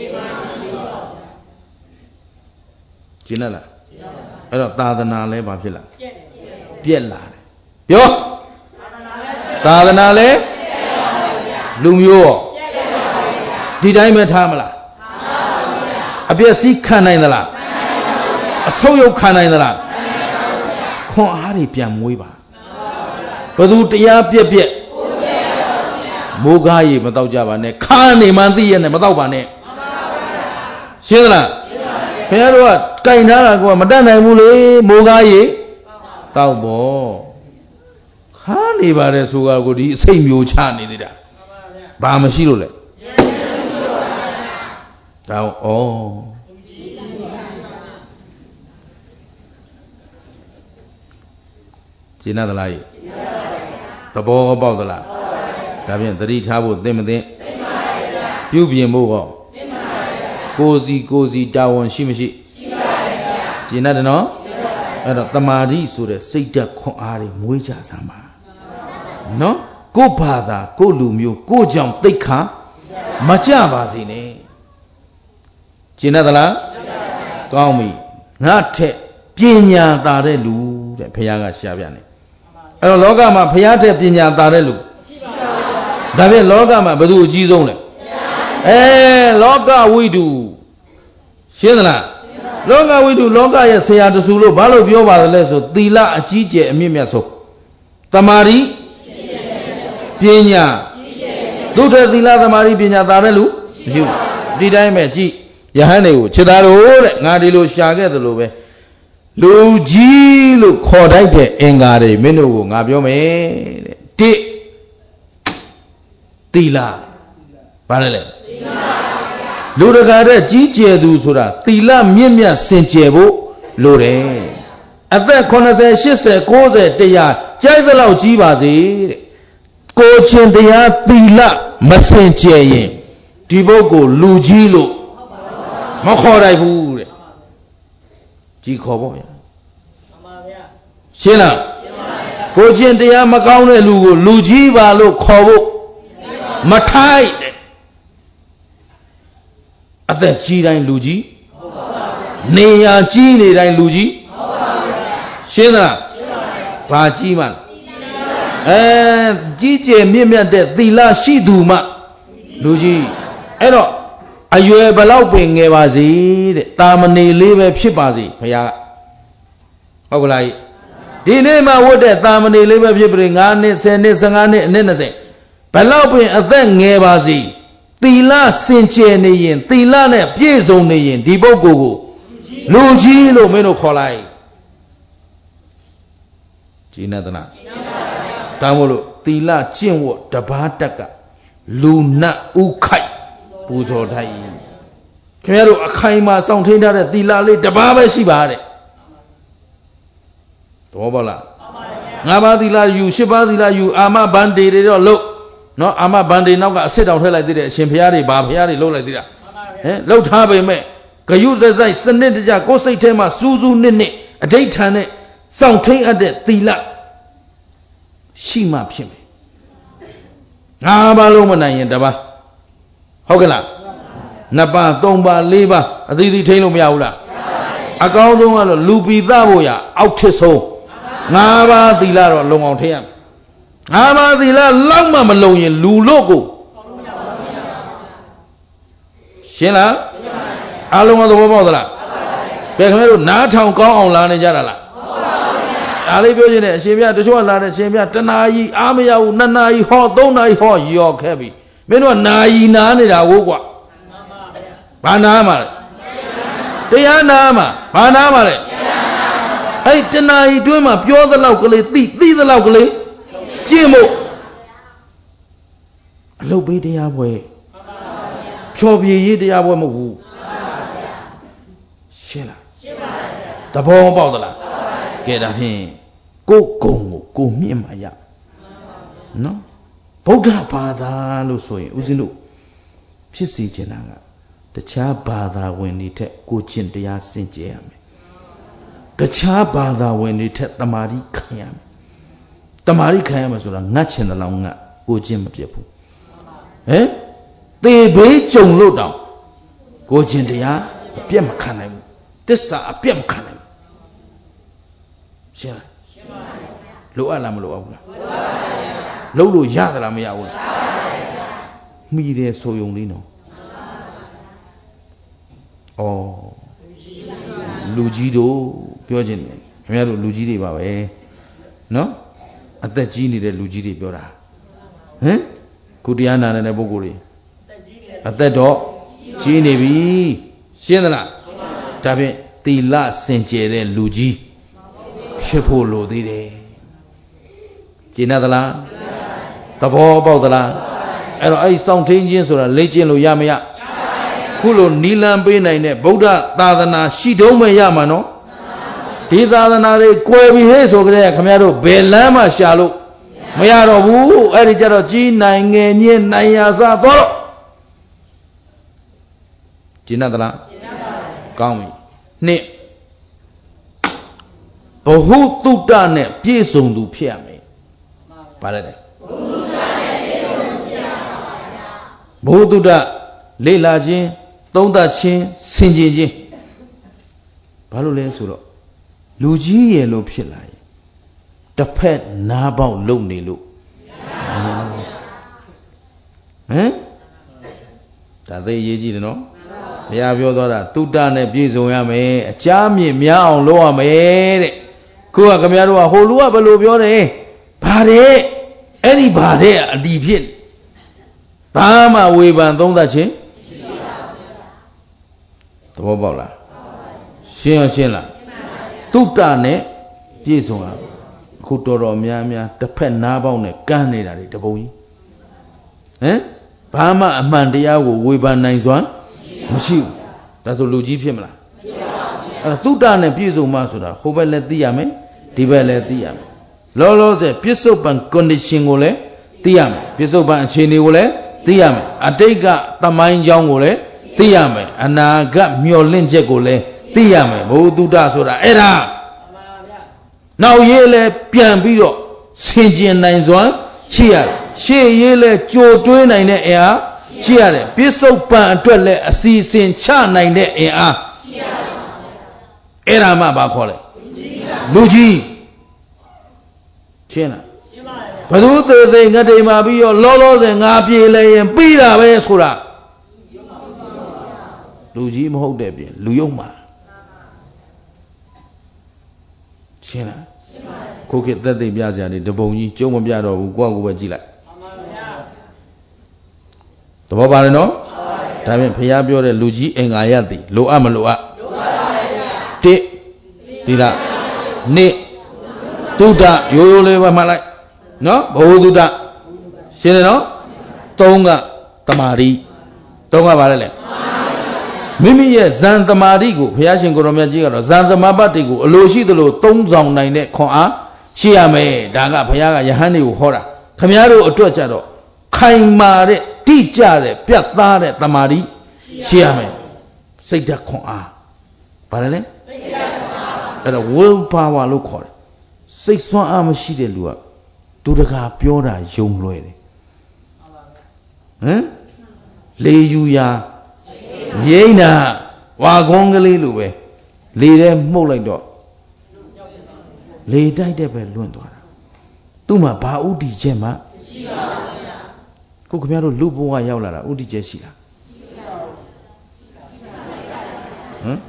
ကျင်းလားအဲ့တော့သာသနာလဲဘာဖြစ်လားပြက်လာတယ်ပြောသာသနာလဲလူမျိုးရောဒီတိုင်းပဲထားမလားအပြည့်စည်းခံနိုင်သလားအဆုတ်ယုတ်ခံနိုင်သလားခွန်အားတွေပြန်မွေးပါဘသူတရားပြက်မိုးကားရေမတော့ကြပါနဲ့ခါနေမှန်းသိရနဲ့မတော့ပါနဲ့ရှင်းသလားခင်ဗျားတို့ကကြိုင်ထားတာကမတတ်နိုင်ဘူးလေမိုးကားရေတောက်ပေါ့ခါနေပါတယ်ဆိုတာကိုဒီအစိတ်မျိုးချနေသေးတာဘာမရှိလို့လဲဒါကျင်းသလားသဘောပေါက်သလားဒါဖြင့်သတိထားဖို့သိမသိပြုပြင်ဖို့ကောကိုစီတာဝန်ရှိမရှိရှိပါတယ်ဗျာကျင်းတယ်နော်အဲ့တော့တမာတိဆိုတဲ့စိတ်ဓာတ်ခွန်အားတွေမွေးကြစမ်းပါနော်ကိုဘာသာကိုလူမျိုးကိုကြောင့်သိက္ခာမကြပါစေနဲ့ကျင်းသလားကောင်းပြီငါထက်ပညာသာတဲ့လူတဲ့ဘုရားကရှာပြနေအဲ့တော့လောကမှာဘုရားထက်ပညာသာတဲ့လူရှိပါဘူးဒါဖြင့်လောကမှာဘယ်သူအကြီးဆုံးလဲလောကဝိတုရှင်းသလားလောကဝိတုလောကရဲ့ဆရာတဆူလို့ဘာလို့ပြောပါသလဲဆိုသီလအကြီးကျယ်အမြင့်မြတ်ဆုံးတမာရီပညာသူထက်သီလတမာရီပညာသာတဲ့လူမရှိဘူးဒီတိုင်းပဲကြည့်ယဟန်တွေကိုခြေသားလို့တဲ့ငါဒီလိုရှာခဲ့သလိုပဲလူကြီးလို့ခေါ်တိုက်တဲ့အင်္ဂါတွေမင်းတို့ကိုငါပြောမယ်တဲ့တိသီလဘာလဲလဲလူတကာတဲ့ကြီးကျယ်သူဆိုတာသီလမြင့်မြတ်စင်ကြယ်ဖို့လိုတယ်အသက်80 80 90 100ကြိုက်သလောက်ကြီးပါစေတဲ့ကိုချင်းတရားသီလမစင်ကြယ်ရင်ဒီပုဂ္ဂိုလ်လူကြီးလို့မခေါ်နိုင်ဘူးတဲ့ကြီးခေါ်ပေါ့ဗျာရှင်းလားကိုချင်းတရားမကောင်းတဲ့လူကိုလူကြီးပါလို့ခေါ်ဖို့မထိုက်တဲ့အသက်ကြီးတိုင်းလူကြီးနေရာကြီးနေတိုင်းလူကြီးရှင်းသလားဘာကြီးမှကြီးကျယ်မြင့်မြတ်တဲ့သီလရှိသူမှလူကြီးအဲ့တော့အရွယ်ဘလောက်ပင်ငယ်ပါစေတဲ့တာမဏေလေးပဲဖြစ်ပါစေဘုရားကဟုတ်ကလားဒီနေ့မှဝတ်တဲ့တာမဏေလေးပဲဖြစ်ပြီ9နှစ်10နှစ်15နှစ်အနှစ်20ဘလောက်ပင်အသက်ငယ်ပါစေသီလစင်ကြယ်နေရင်သီလနဲ့ပြည့်စုံနေရင်ဒီပုဂ္ဂိုလ်ကိုလူကြီးလို့မင်းတို့ခေါ်လိုက်ဂျိနသနာဒါမို့လို့သီလကျင့်ဝတ်တပါးတက်ကလူနတ်ဥခိုက်ပူဇော်ထိုက်ခင်ဗျားတို့အခိုင်မှာစောင့်ထိန်ထားတဲ့သီလလေးတပါးပဲရှိပါတဲ့သဘောပေါက်လား5ပါးသီလယူ10ပါးသီလယူအာမဘန္တေတွေတော့လို့နော်အာမဘန္တေနောက်ကအစ်စ်တောင်ထည့်လိုက်သေးတယ်အရှင်ဘုရားတွေဘာဘုရားတွေလှုပ်လိုက်သေးတာလှုပ်ထားပေမဲ့ဂယုတစိုက်စနစ်တကျကိုယ်စိတ်ထဲမှာစူးစူးနစ်နစ်အဋိဋ္ဌာန်နဲ့စောင့်ထိန်အပ်တဲ့သီလရှိမှဖြစ်မယ်5ပါးလုံးမနိုင်ရင်တပါးဟုတ်ကဲ့လား2ပါး3ပါး4ပါးအသီးသီးထိန်လို့မရဘူးလားအကောင်းဆုံးကတော့လူပိသဖို့ရအောက်ထစ်ဆုံး5ပါးသီလတော့လုံအောင်ထိန်ရမယ်5ပါးသီလလောက်မှမလုံရင်လူလို့ကိုရှင်းလားအားလုံးသဘောပေါက်သလားဘယ်ခင်ဗျားတို့နားထောင်ကောင်းအောင်လာနေကြတာလားဒါလေးပြောချင်တယ်အရှင်ဘုရားတချို့ကလာတယ်အရှင်ဘုရားတနာကြီးအားမရဘူး2နာရီဟော3နာရီဟောရော့ခဲ့ပြီမင်းတို့ကနာရီနားနေတာကိုကွာဘာနာမှာလဲတရားနာမှာဘာနာမှာလဲအဲ့တနာရီတွင်းမှာပြောသလောက်ကလေးသိသလောက်ကလေးကျင့်ဖို့အလုပ်ပေးတရားပွဲဖြောပြေရေးတရားပွဲမဟုတ်ဘူးရှင်းလားရှင်းပါပြီသဘောပေါက်သလားကဲဒါဖြင့်ကိုယ်ကုံကိုကိုမြင့်မှရနော်ဗုဒ္ဓဘာသာလို့ဆိုရင်ဦးဇင်းတို့ဖြစ်စီချင်တာကတခြားဘာသာဝင်တွေထက်ကိုကျင့်တရားစင်ကြယ်ရမယ်တခြားဘာသာဝင်တွေထက်တမာတိခံရမယ်တမာတိခံရမယ်ဆိုတာငတ်ချင်တယ်လို့ငတ်ကိုကျင့်မပြတ်ဘူးဟမ်သေဘေးကြုံလို့တောင်ကိုကျင့်တရားအပြတ်မခံနိုင်ဘူးတစ္ဆာအပြတ်မခံနိုင်ဘူးရှင်းလားလိုအပ်လားမလိုအပ်ဘူးလားလုံးလို့ရသလားမရဘူးလားမိတယ်ဆိုယုံလေးနော်ဩလူကြီးတို့ပြောခြင်းတယ်ခင်ဗျားတို့လူကြီးတွေပါပဲနော်အသက်ကြီးနေတဲ့လူကြီးတွေပြောတာဟမ်ခုတရားနာနေတဲ့ပုဂ္ဂိုလ်တွေအသက်တော့ကြီးနေပြီရှင်းသလားဒါဖြင့်သီလစင်ကြယ်တဲ့လူကြီးဖြစ်ဖို့လိုသေးတယ်ကျင့်သလားသဘောပေါက်သလားအဲ့တော့အဲ့စောင့်ထင်းခြင်းဆိုတာလေ့ကျင့်လို့ရမရခုလိုနီလန်ပေးနိုင်တဲ့ဗုဒ္ဓသာသနာရှိတုံးမရမှာနော်ဒီသာသနာတွေကွယ်ပြီဟဲ့ဆိုကြတဲ့ခင်ဗျားတို့ဘယ်လမ်းမှရှာလို့မရတော့ဘူးအဲ့ဒီကြတော့ကြီးနိုင်ငယ်ညင်းနိုင်ရာစသွားတော့ကျင့်သလားကောင်းပြီနှစ်ဘဟုတုတ္တနဲ့ပြည့်စုံသူဖြစ်ရမယ်ဗါလဲဘဟုတုတ္တလေ့လာခြင်းသုံးသပ်ခြင်းဆင်ခြင်ခြင်းဘာလို့လဲဆိုတော့လူကြီးရယ်လို့ဖြစ်လာရင်တစ်ဖက်နားပေါက်လုံနေလို့ဟမ်ဒါသိရေးကြည့်တယ်နော်ဘုရားပြောသွားတာတုတ္တနဲ့ပြည့်စုံရမယ်အချားမြင့်များအောင်လုပ်ရမယ်တဲ့ခုကခင်ဗျားတို့ကဟိုလူကဘယ်လိုပြောတယ်ဘာတဲ့အဲ့ဒီဘာတဲ့အတီးဖြစ်ဘာမှဝေဖန်သုံးသပ်ခြင်းသဘောပေါက်လားရှင်းအောင်ရှင်းလားတုတ္တနဲ့ပြည့်စုံရအခုတော်တော်များများတစ်ဖက်နားပေါက်နဲ့ကမ်းနေတာတွေတပုံကြီးဟမ်ဘာမှအမှန်တရားကိုဝေဖန်နိုင်စွမ်းမရှိဘူးဒါဆိုလူကြီးဖြစ်မလားအဲ့တုတ္တနဲ့ပြည့်စုံမှဆိုတာဟိုဘက်လည်းသိရမယ်ဒီဘက်လည်းသိရမယ်လောလောဆယ်ပြစ္ဆုတ်ပံ condition ကိုလည်းသိရမယ်ပြစ္ဆုတ်ပံအခြေအနေကိုလည်းသိရမယ်အတိတ်ကသမိုင်းကြောင်းကိုလည်းသိရမယ်အနာဂတ်မျှော်လင့်ချက်ကိုလည်းသိရမယ်ဘုသူတ္တဆိုတာအဲ့ဒါနောက်ရေးလည်းပြန်ပြီးတော့ဆင်ကျင်နိုင်စွမ်းရှိရတယ်ရှေ့ရေးလည်းကြိုတွေးနိုင်တဲ့အင်အားရှိရတယ်ပြစ္ဆုတ်ပံအတွက်လည်းအစီအစဉ်ချနိုင်တဲ့အင်အားရှိရတယ်အဲ့ဒါမှဘာခေါ်လဲလူကြီးရှင်းလားဘယ်သူသေးသေးငတ်တိမ်မာပြီးတော့လောလောဆယ်ငါပြေလဲရင်ပြီးတာပဲဆိုတာလူကြီးမဟုတ်တဲ့ပြင်လူယုံမှာရှင်းလားခုခေတ်သက်သိပြကြတယ်တပုံကြီးကျုံမပြတော့ဘူးကိုယ့်ကိုယ်ပဲကြည့်လိုက်သဘောပါလေနော်ဒါဖြင့်ဘုရားပြောတဲ့လူကြီးအင်္ဂါရသည်လိုအပ်မလိုအပ်လိုအပ်ပါဗျာတစ်ဒီလားနှစ်တုဒ္ဒရိုးရိုးလေးပဲမှတ်လိုက်နော်ဘဝတုဒ္ဒရှင်းတယ်နော်သုံးကတမာတိသုံးကပါလဲလေမိမိရဲ့ဇန်တမာတိကိုဘုရားရှင်ကိုရောမြတ်ကြီးကတော့ဇန်သမဘတ်တိကိုအလိုရှိသလိုသုံးဆောင်နိုင်တဲ့ခွန်အားရှိရမယ်ဒါကဘုရားကယဟန်တွေကိုဟောတာခမည်းတော်အတွက်ကြတော့ခိုင်မာတဲ့တိကျတဲ့ပြတ်သားတဲ့တမာတိရှိရမယ်စိတ်ဓာတ်ခွန်အားဗါလဲလေစိတ်ဓာတ်ခွန်အားအဲ့တော့ will power လို့ခေါ်တယ်စိတ်စွမ်းအားမရှိတဲ့လူကသူတကာပြောတာယုံလွယ်တယ်ဟမ်လေယူရာရိမ့်တာဝါကုန်းကလေးလိုပဲလေထဲမှုတ်လိုက်တော့လေတိုက်တဲ့ပဲလွင့်သွားတာသူ့မှာဘာဥတီချက်မှမရှိပါဘူးဗျာခုခင်ဗျားတို့လူဘဝရောက်လာတာဥတီချက်ရှိလားဟမ်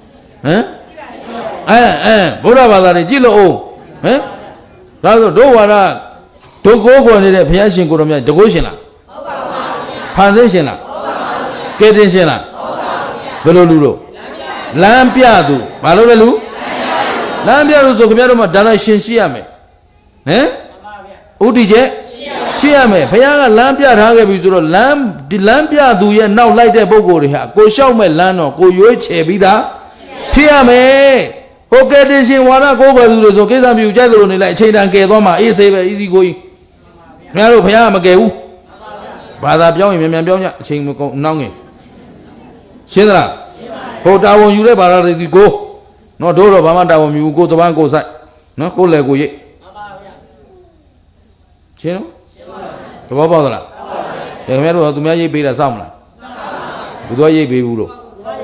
ဗုဒ္ဓဘာသာတွေကြည့်လို့အောင်ဟမ်ဒါဆိုတို့ဝါဒတို့ကိုးကွယ်နေတဲ့ဘုရားရှင်ကိုယ်တော်မြတ်တကိုးရှင်လားဟုတ်ပါဘူးဗျာဖန်ဆင်းရှင်လားဟုတ်ပါဘူးကဲတင်ရှင်လားဟုတ်ပါဘူးဗျာဘယ်လိုလူတို့လမ်းပြသူဘာလို့လဲလူလမ်းပြသူဆိုခင်ဗျားတို့မှာဒါလိုက်ရှင်ရှိရမယ်ဟမ်ဥတီကျက်ရှိရမယ်ဘုရားကလမ်းပြထားခဲ့ပြီဆိုတော့ဒီလမ်းပြသူရဲ့နောက်လိုက်တဲ့ပုဂ္ဂိုလ်တွေဟာကိုလျှောက်မဲ့လမ်းတော့ကိုရွေးချယ်ပြီးသားဖြစ်ရမယ်ဟုတ်ကဲ့တင်ရှင်ဝါဒကိုးကွယ်သူတွေဆိုကိစ္စမျိုးကြိုက်လို့နေလိုက်အချိန်တန်ကယ်သွားမှာအေးဆေးပဲဤစီကိုကြီးခင်ဗျားတို့ဘုရားကမကယ်ဘူးဘာသာပြောင်းရင်မြန်ပြောင်းကြအချိန်မကုန်နှောင်းငယ်ရှင်းသလားဟိုတာဝန်ယူတဲ့ဘာသာတွေစီကိုနော်တို့တော့ဘာမှတာဝန်မယူကိုသပန်းကိုဆိုင်နော်ကိုလည်းကိုရိတ်ရှင်းနော်သဘောပေါက်သလားခင်ဗျားတို့ကသူများရိတ်ပေးတာစောင့်မလားဘူးတော့ရိတ်ပေးဘူးလို့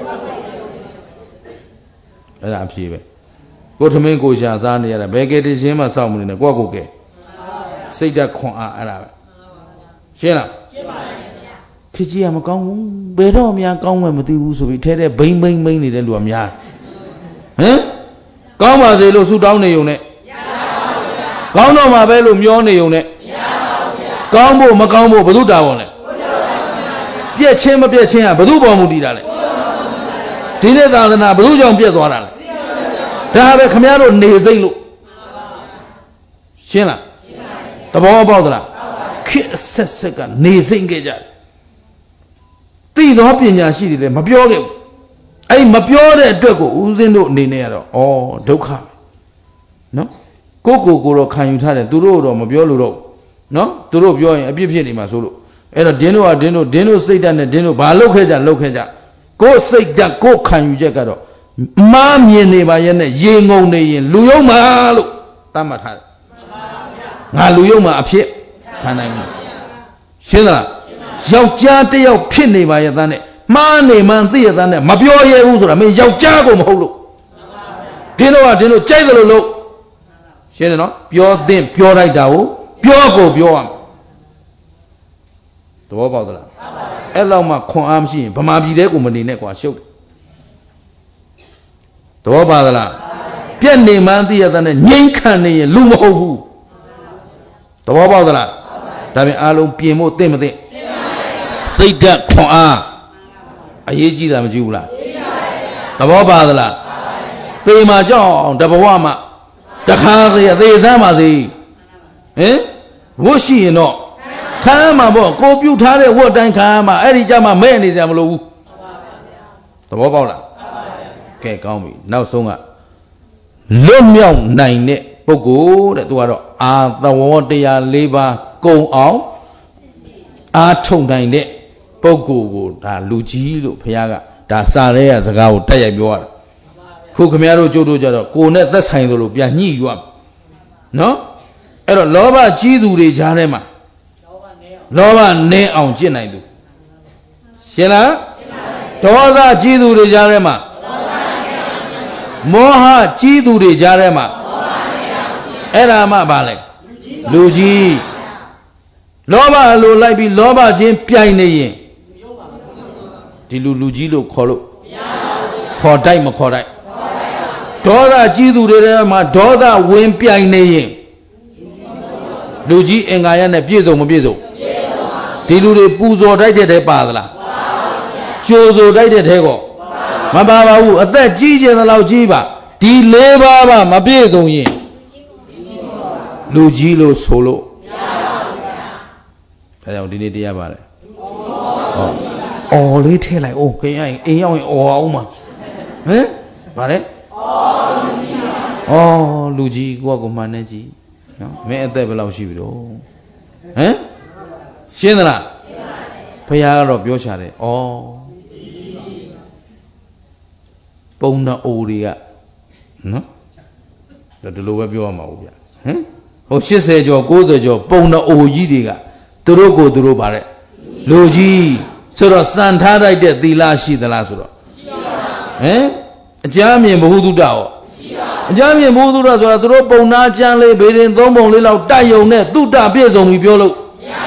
အဲ့ဒါအဖြေပဲကိုထမင်းကိုရှာစားနေရတာဘယ်ကဲတခြင်းမှစောင့်မနေနဲ့ကိုယ့်ကိုယ်ကဲစိတ်ဓာတ်ခွန်အားအဲ့ဒါပဲရှင်းလားရှင်းပါတယ်ခင်ဗျာခကြီးကမကောင်းဘူးဘယ်တော့မှကောင်းမှမသိဘူးဆိုပြီးထဲထဲဘိမ့်နေတဲ့လူကများဟမ်ကောင်းပါစေလို့ဆုတောင်းနေုံနဲ့မရပါဘူးဗျာကောင်းတော့မှပဲလို့မျောနေုံနဲ့မရပါဘူးဗျာကောင်းဖို့မကောင်းဖို့ဘု து တာပေါ်လဲပြက်ချင်းမပြက်ချင်းကဘု து ပေါ်မူတည်တာလဲဒီနေ့သာသနာဘု து ကြောင့်ပြက်သွားတာလဲဒါပဲခမရတို့နေစိမ့်လို့ရှင်းလားရှင်းပါတယ်သဘောပေါက်သလားခေတ်ဆက်ဆက်ကနေစိမ့်ခဲ့ကြတယ်သိသောပညာရှိတွေလည်းမပြောခဲ့ဘူးအဲ့မပြောတဲ့အတွက်ကိုဦးဇင်းတို့အနေနဲ့ကတော့ဩဒုက္ခနော်ကိုတော့ခံယူထားတယ်သူတို့တော့မပြောလို့တော့နော်သူတို့ပြောရင်အပြစ်ဖြစ်နေမှာဆိုလို့အဲ့တော့ဒင်းတို့စိတ်ဓာတ်နဲ့ဒင်းတို့ဘာလုပ်ခဲ့ကြကိုစိတ်ဓာတ်ကိုခံယူချက်ကတော့မားမြင်နေပါရဲ့နဲ့ရေငုံနေရင်လူယုံမှာလို့သတ်မှတ်ထားတယ်ငါလူယုံမှာအဖြစ်ခံနိုင်ဘူးရှင်းသလားယောက်ျားတယောက်ဖြစ်နေပါရဲ့သားနဲ့မှားနေမှန်းသိရသားနဲ့မပြောရဘူးဆိုတာမင်းယောက်ျားကိုမဟုတ်လို့ဒင်းတို့ကြိုက်တယ်လို့ရှင်းတယ်နော်ပြောလိုက်တာကိုပြောရမယ်သဘောပေါက်သလားအဲ့လောက်မှခွန်အားမရှိရင်ဗမာပြည်တဲ့ကိုမနေနဲ့ကွာရှုပ်တယ်သဘောပါသလားပြက်နေမှန်းသိရတဲ့နဲ့ငြိမ့်ခံနေရင်လူမဟုတ်ဘူးသဘောပေါက်သလားဒါပြင်အားလုံးပြင်ဖို့သိမသိစိတ်ဓာတ်ခွန်အားအရေးကြီးတာမကြည့်ဘူးလားသဘောပါသလားသေမှာကြောက်တဘဝမှာတခါသေးသေစမ်းပါစေဟင်ဝတ်ရှိရင်တော့ခံရမှာပေါ့ကိုပြုတ်ထားတဲ့ဝတ်တိုင်းခံရမှာအဲ့ဒီကြမှာမဲ့နေကြမလို့ဘူးသဘောပေါက်လားကဲကောင်းပြီနောက်ဆုံးကလွတ်မြောက်နိုင်တဲ့ပုဂ္ဂိုလ်တဲ့သူကတော့အာသဝတရား၄ပါးကုံအောင်အာထုံနိုင်တဲ့ပုဂ္ဂိုလ်ကိုဒါလူကြီးလို့ဘုရားကဒါစာရဲရစကားကိုတက်ရိုက်ပြောရတာခုခမရတို့ကျုပ်တို့ကြတော့ကိုယ်နဲ့သက်ဆိုင်သလိုပြန်ညှိရွတ်နော်အဲ့တော့လောဘကြီးသူတွေကြားထဲမှာလောဘနည်းအောင်ကျင့်နိုင်သူရှင်းလားဒေါသကြီးသူတွေကြားထဲမှာမောဟကြီးသူတွေကြားထဲမှာအဲ့ဒါမှပါလေလူကြီးလောဘလိုလိုက်ပြီးလောဘချင်းပြိုင်နေရင်ဒီလူကြီးလို့ခေါ်လို့ခေါ်တိုက်မခေါ်တိုက်ဒေါသကြီးသူတွေထဲမှာဒေါသဝင်ပြိုင်နေရင်လူကြီးအင်္ဂါရနဲ့ပြည့်စုံမပြည့်စုံဒီလူတွေပူဇော်တိုက်တဲ့ထဲပါသလားကြိုးစိုးတိုက်တဲ့ထဲကောမပါပါဘူးအသက်ကြီးကျင်သလောက်ကြီးပါဒီ၄ပါးပါမပြည့်စုံရင်လူကြီးလို့ဆိုလို့ဒါကြောင့်ဒီနေ့တရားပါတယ်ဟောအော်လေးထည့်လိုက်အိုးခင်ရရင်အိမ်ရောက်ရင်အော်အောင်မှာဟမ်ဗါလဲအော်လူကြီးကိုကမှန်နေကြီးနော်မင်းအသက်ဘယ်လောက်ရှိပြီတော့ဟမ်ရှင်းသလားဘုရားကတော့ပြောချတယ်ဩပုံနာအိုတွေကနော်ဒီလိုပဲပြောရမှာဟုတ်ဗျဟမ်ဟို80ကျော်90ကျော်ပုံနာအိုကြီးတွေကသူတို့ကိုသူတို့ဗါတဲ့လူကြီးဆိုတော့စံထားလိုက်တဲ့သီလရှိသလားဆိုတော့ဟမ်အကြမ်းမြင်ဘ ഹു တုတ္တရောအကြမ်းမြင်ဘ ഹു တုတ္တဆိုတာသူတို့ပုံနာကျမ်းလေးဘေးရင်3ပုံလေးလောက်တိုက်ယုံနဲ့တုတ္တပြည့်စုံပြီပြောလို့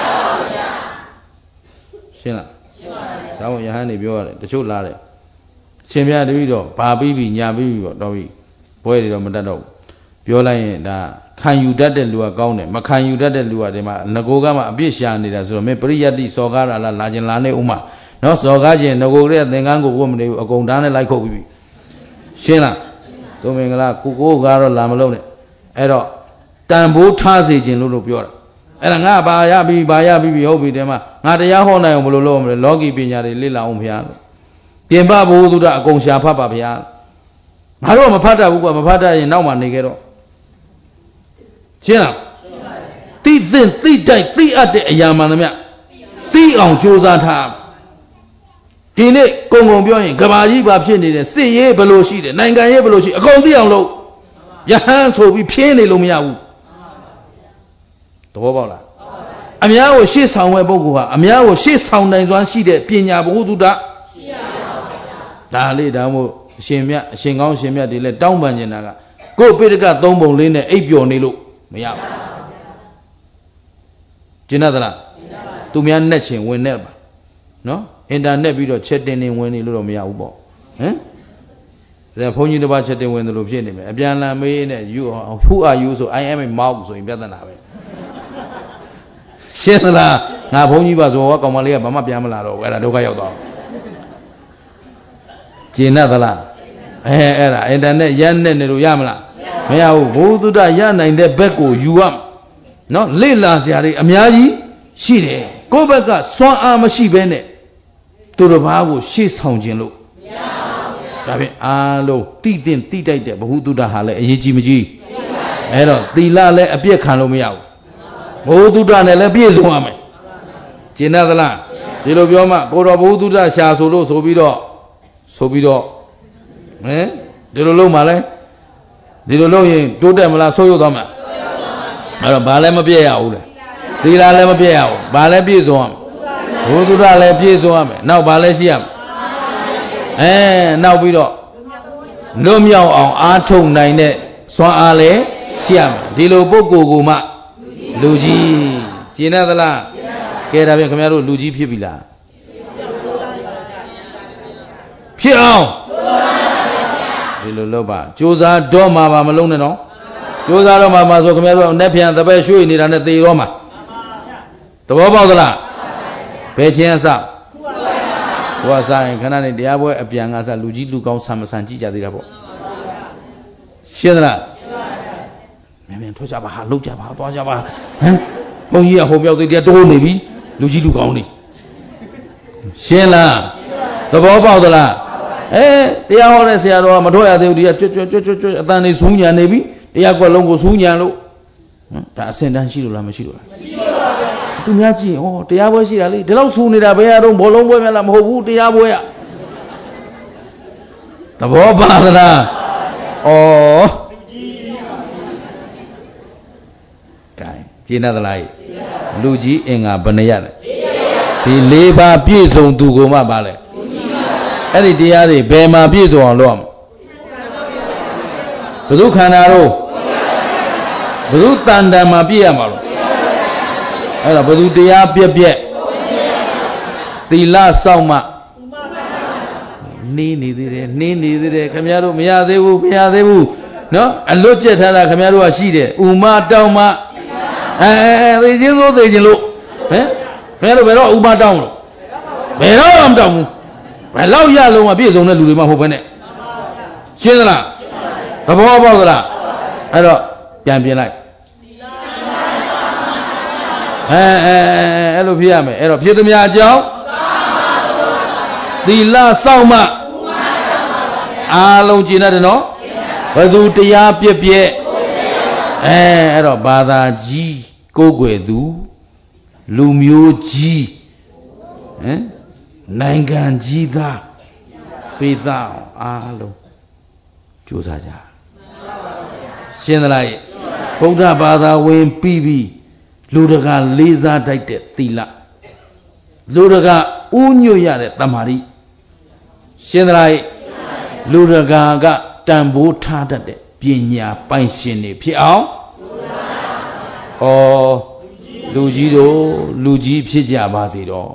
ရှင်းလားရှင်းပါတယ်ဒါမို့ယဟန်နေပြောရတယ်တချို့လားတယ်ရှင်ပြတပည့်တော့ဘာပြီးပြီညာပြီးပြီပေါ့တော့ပြီဘွဲတွေတော့မတတ်တော့ပြောလိုက်ရင်ဒါခံယူတတ်တဲ့လူကကောင်းတယ်မခံယူတတ်တဲ့လူကဒီမှာငကိုကမှအပြစ်ရှာနေတာဆိုတော့မင်းပရိယတ်တိစော်ကားတာလားလာခြင်းလာနေဥမာနော်စော်ကားခြင်းငကိုကလေးသင်္ကန်းကိုဝတ်မနေဘူးအကုန်ဓာတ်နဲ့လိုက်ခုတ်ပြီးပြီရှင်းလားသူမင်္ဂလာကိုကတော့လာမလုံးနဲ့အဲ့တော့တန်ဖိုးထားစေခြင်းလို့ပြောတာအဲ့ဒါငါဘာရပြီဟုတ်ပြီတဲ့မှာငါတရားဟောနိုင်အောင်ဘယ်လိုလုပ်မလဲလောကီပညာတွေလေ့လာအောင်ဘုရားလို့ပြင်ပဘုသူဒ္ဓအကုန်ရှာဖတ်ပါဗျာငါတို့မဖတ်တတ်ဘူးကွာမဖတ်တတ်ရင်နောက်မှနေခဲ့တော့ရှင်းလားသိသင့်သိတိုက်သိအပ်တဲ့အရာမှန်သမျှသိအောင်ကြိုးစားထားဒီနေ့ကုံပြောရင်ကဘာကြီးပါဖြစ်နေတယ်စစ်ရေးဘယ်လိုရှိတယ်နိုင်ငံရေးဘယ်လိုရှိအကုန်သိအောင်လုပ်ယဟန်ဆိုပြီးဖြင်းနေလို့မရဘူးသဘောပေါက်လားအများကိုရှေ့ဆောင်တဲ့ပုဂ္ဂိုလ်ဟာအများကိုရှေ့ဆောင်နိုင်စွမ်းရှိတဲ့ပညာဘ ഹു တုတရှိရပါဘူးဒါလေးဒါမို့အရှင်မြတ်အရှင်ကောင်းအရှင်မြတ်တွေလည်းတောင်းပန်နေတာကကိုယ်ပိဋကသုံးပုံလေးနဲ့အိပ်ပျော်နေလို့မရဘူးကျင့်သလားသူများနဲ့ချင်းဝင်နေပါနော်အင်တာနက်ပြီးတော့ချက်တင်နေဝင်နေလို့တော့မရဘူးပေါ့ဟမ်ဒါဘုန်းကြီးတစ်ပါးချက်တင်ဝင်တယ်လို့ဖြစ်နေမယ်အပြန်လန်မေးနဲ့ who are you ဆို I am a mouse ဆိုရင်ပြဿနာပဲရှင်းသလားငါဘုန်းကြီးပါဆိုတော့ကောင်မလေးကဘာမှပြန်မလာတော့ဘူးအဲ့ဒါဒုက္ခရောက်သွားကျင့်သလားအဲ့ဒါအင်တာနက်ရမ်းနေလို့ရမလားမရဘူးဘုသူတ္တရနိုင်တဲ့ဘက်ကိုယူရနော်လေ့လာစရာတွေအများကြီးရှိတယ်ကိုယ့်ဘက်ကစွမ်းအားမရှိဘဲနဲ့သူတစ်ပါးကိုရှေ့ဆောင်ခြင်းလို့မရပါဘူးဒါဖြင့်အားလုံးတိတင်တိတိုက်တဲ့ဘ ഹു တုတ္တဟာလည်းအရေးကြီးမကြီးအဲ့တော့သီလလည်းအပြည့်ခံလို့မရဘူးဘ ഹു တုတ္တနဲ့လည်းပြည့်စုံရမယ်ကျင့်သလားဒီလိုပြောမှကိုတော်ဘ ഹു တုတ္တရှာဆိုလို့ဆိုပြီးတော့ဟမ်ဒီလိုလုပ်မှလဲဒီလိုလုပ်ရင်တိုးတက်မလားဆိုးရုပ်သွားမလားအဲ့တော့ဘာလဲမပြည့်ရဘူးလေသီလလည်းမပြည့်ရဘူးဘာလဲပြည့်စုံရမယ်ဘ ഹു တုတ္တလည်းပြည့်စုံရမယ်နောက်ဘာလဲရှိရမယ်နောက်ပြီးတော့လွတ်မြောက်အောင်အားထုတ်နိုင်တဲ့စွမ်းအားလည်းရှိရမယ်ဒီလိုပုဂ္ဂိုလ်ကိုမှလူကြီးကျင့်သလားကဲဒါဖြင့်ခင်ဗျားတို့လူကြီးဖြစ်ပြီလားဖြစ်အောင်ဒီလိုလုပ်ပါကြိုးစားတော့မှာပါမလုံးနဲ့နော်ကြိုးစားတော့မှာဆိုခင်ဗျားတို့နဲ့ပြန်တပည့်ရွှေ့နေတာနဲ့သေရောမှာသဘောပေါက်သလားဘယ်ချင်းအစဘုရားစားရင်ခဏနဲ့တရားပွဲအပြန်ကစားလူကြီးလူကောင်းဆံမဆန်ကြည့်ကြသေးတာပေါ့ရှင်းသလားမြန်ထွက်ကြပါဟာလောက်ကြပါသွားကြပါဟမ်ဘုန်းကြီးကဟိုပြောက်သေးတရားတိုးနေပြီလူကြီးလူကောင်းနေရှင်းလားသဘောပေါက်သလားတရားဟောတဲ့ဆရာတော်ကမထွက်ရသေးဘူးဒီကကြွအတန်နေစူးညံနေပြီတရားကွက်လုံးကိုစူးညံလို့ဒါအစင်တန်းရှိလို့လားမရှိလို့လားမရှိပါဘူးသူများကြည့်တရားပွဲရှိတာလေဒီလောက်စူးနေတာဘယ်ရတော့ဘောလုံးပွဲများလားမဟုတ်ဘူးတရားပွဲရသဘောပါသလားကဲကျင့်သလားလူကြီးအင်္ဂါဘယ်နှရလဲဒီ၄ပါးပြည့်စုံသူကိုမှပါလဲအဲ့ဒီတရားတွေဘယ်မှာပြည့်စုံအောင်လုပ်ရမလဲဘု து ခန္ဓာတို့ဘု து တန်တန်မှာပြည့်ရမှာလို့အဲ့ဒါဘု து တရားပြက်သီလစောင့်မှနေနေသေးတယ်ခင်ဗျားတို့မရသေးဘူးနော်အလွတ်ကျက်ထားတာခင်ဗျားတို့ကရှိတယ်ဥမတောင်းမှသိချင်းလို့ဟမ်ခင်ဗျားတို့ဘယ်တော့ဥမတောင်းလို့ဘယ်တော့မတောင်းဘူးဘယ်လောက်ရလုံးမပြည့်စုံတဲ့လူတွေမှမဟုတ်ဘဲနဲ့ရှင်းသလားသဘောပေါက်သလားအဲ့တော့ပြန်ပြင်လိုက်အဲ့လိုဖြစ်ရမယ်အဲ့တော့ဖြစ်သမျှအကြောင်းသီလစောင့်မှအားလုံးကျင့်ရတယ်နော်ဘယ်သူတရားပြည့်အဲ့တော့ဘာသာကြီးကိုးကွယ်သူလူမျိုးကြီးနိုင်ငံကြီးသားပေးသားအားလုံးကြိုးစားကြရှင်းသလားဗုဒ္ဓဘာသာဝင်ပြီးလူတကာလေးစားတိုက်တဲ့သီလလူတကာဥညွတ်ရတဲ့တမာရီရှင်းသလားလူတကာကတန်ဖိုးထားတတ်တဲ့ပညာပိုင်ရှင်တွေဖြစ်အောင်လူကြီးတို့လူကြီးဖြစ်ကြပါစေတော့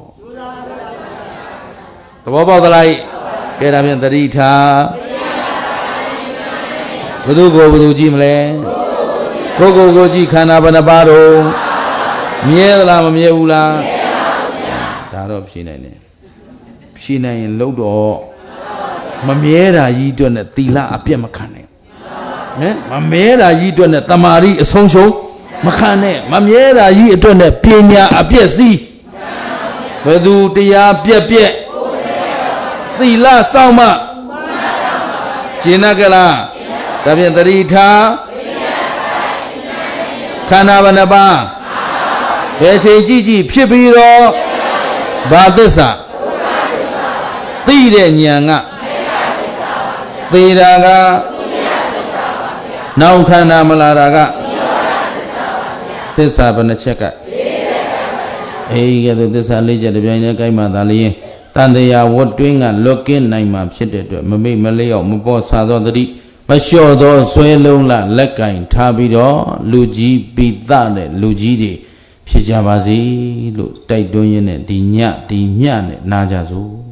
သဘောပေါက်သလားကဲဒါဖြင့်သတိထားဘယ်သူကိုကြည့်မလဲကိုကြည့်ခန္ဓာဘယ်နှပါတော့မြဲသလားမမြဲဘူးလားဒါတော့ဖြေနိုင်တယ်ဖြေနိုင်ရင်လုံးတော့မမြဲတာကြီးအတွက်နဲ့သီလအပြည့်မခံနဲ့မမြဲတာကြီးအတွက်နဲ့တမာရီအဆုံးရှုံးမခံနဲ့မမြဲတာကြီးအတွက်နဲ့ပညာအပြည့်စီးဘယ်သူတရားပြည့်သီလစောင့်မှကျင့်ကြလားဒါဖြင့်သတိထားခန္ဓာဘယ်နှပါဘယ်ချိန်ကြည့်ဖြစ်ပြီးတော့ဘာသစ္စာသိတဲ့ဉာဏ်ကသေတာကနောက်ခန္ဓာမလာတာကသစ္စာဘယ်နှချက်ကအေးကဲသစ္စာ၄ချက်တပြိုင်တည်းကိုက်မှသာလျင်တန်တရားဝတ်တွင်းကလွတ်ကင်းနိုင်မှာဖြစ်တဲ့အတွက်မမေ့မလျော့မပေါ်ဆာသောတတိမလျှော့သောဆွဲလုံးလလက်ကင်ထားပြီးတော့လူကြီးပိသတဲ့လူကြီးတွေဖြစ်ကြပါစေလို့တိုက်တွန်းရင်းနဲ့ဒီညနဲ့နာကြစို့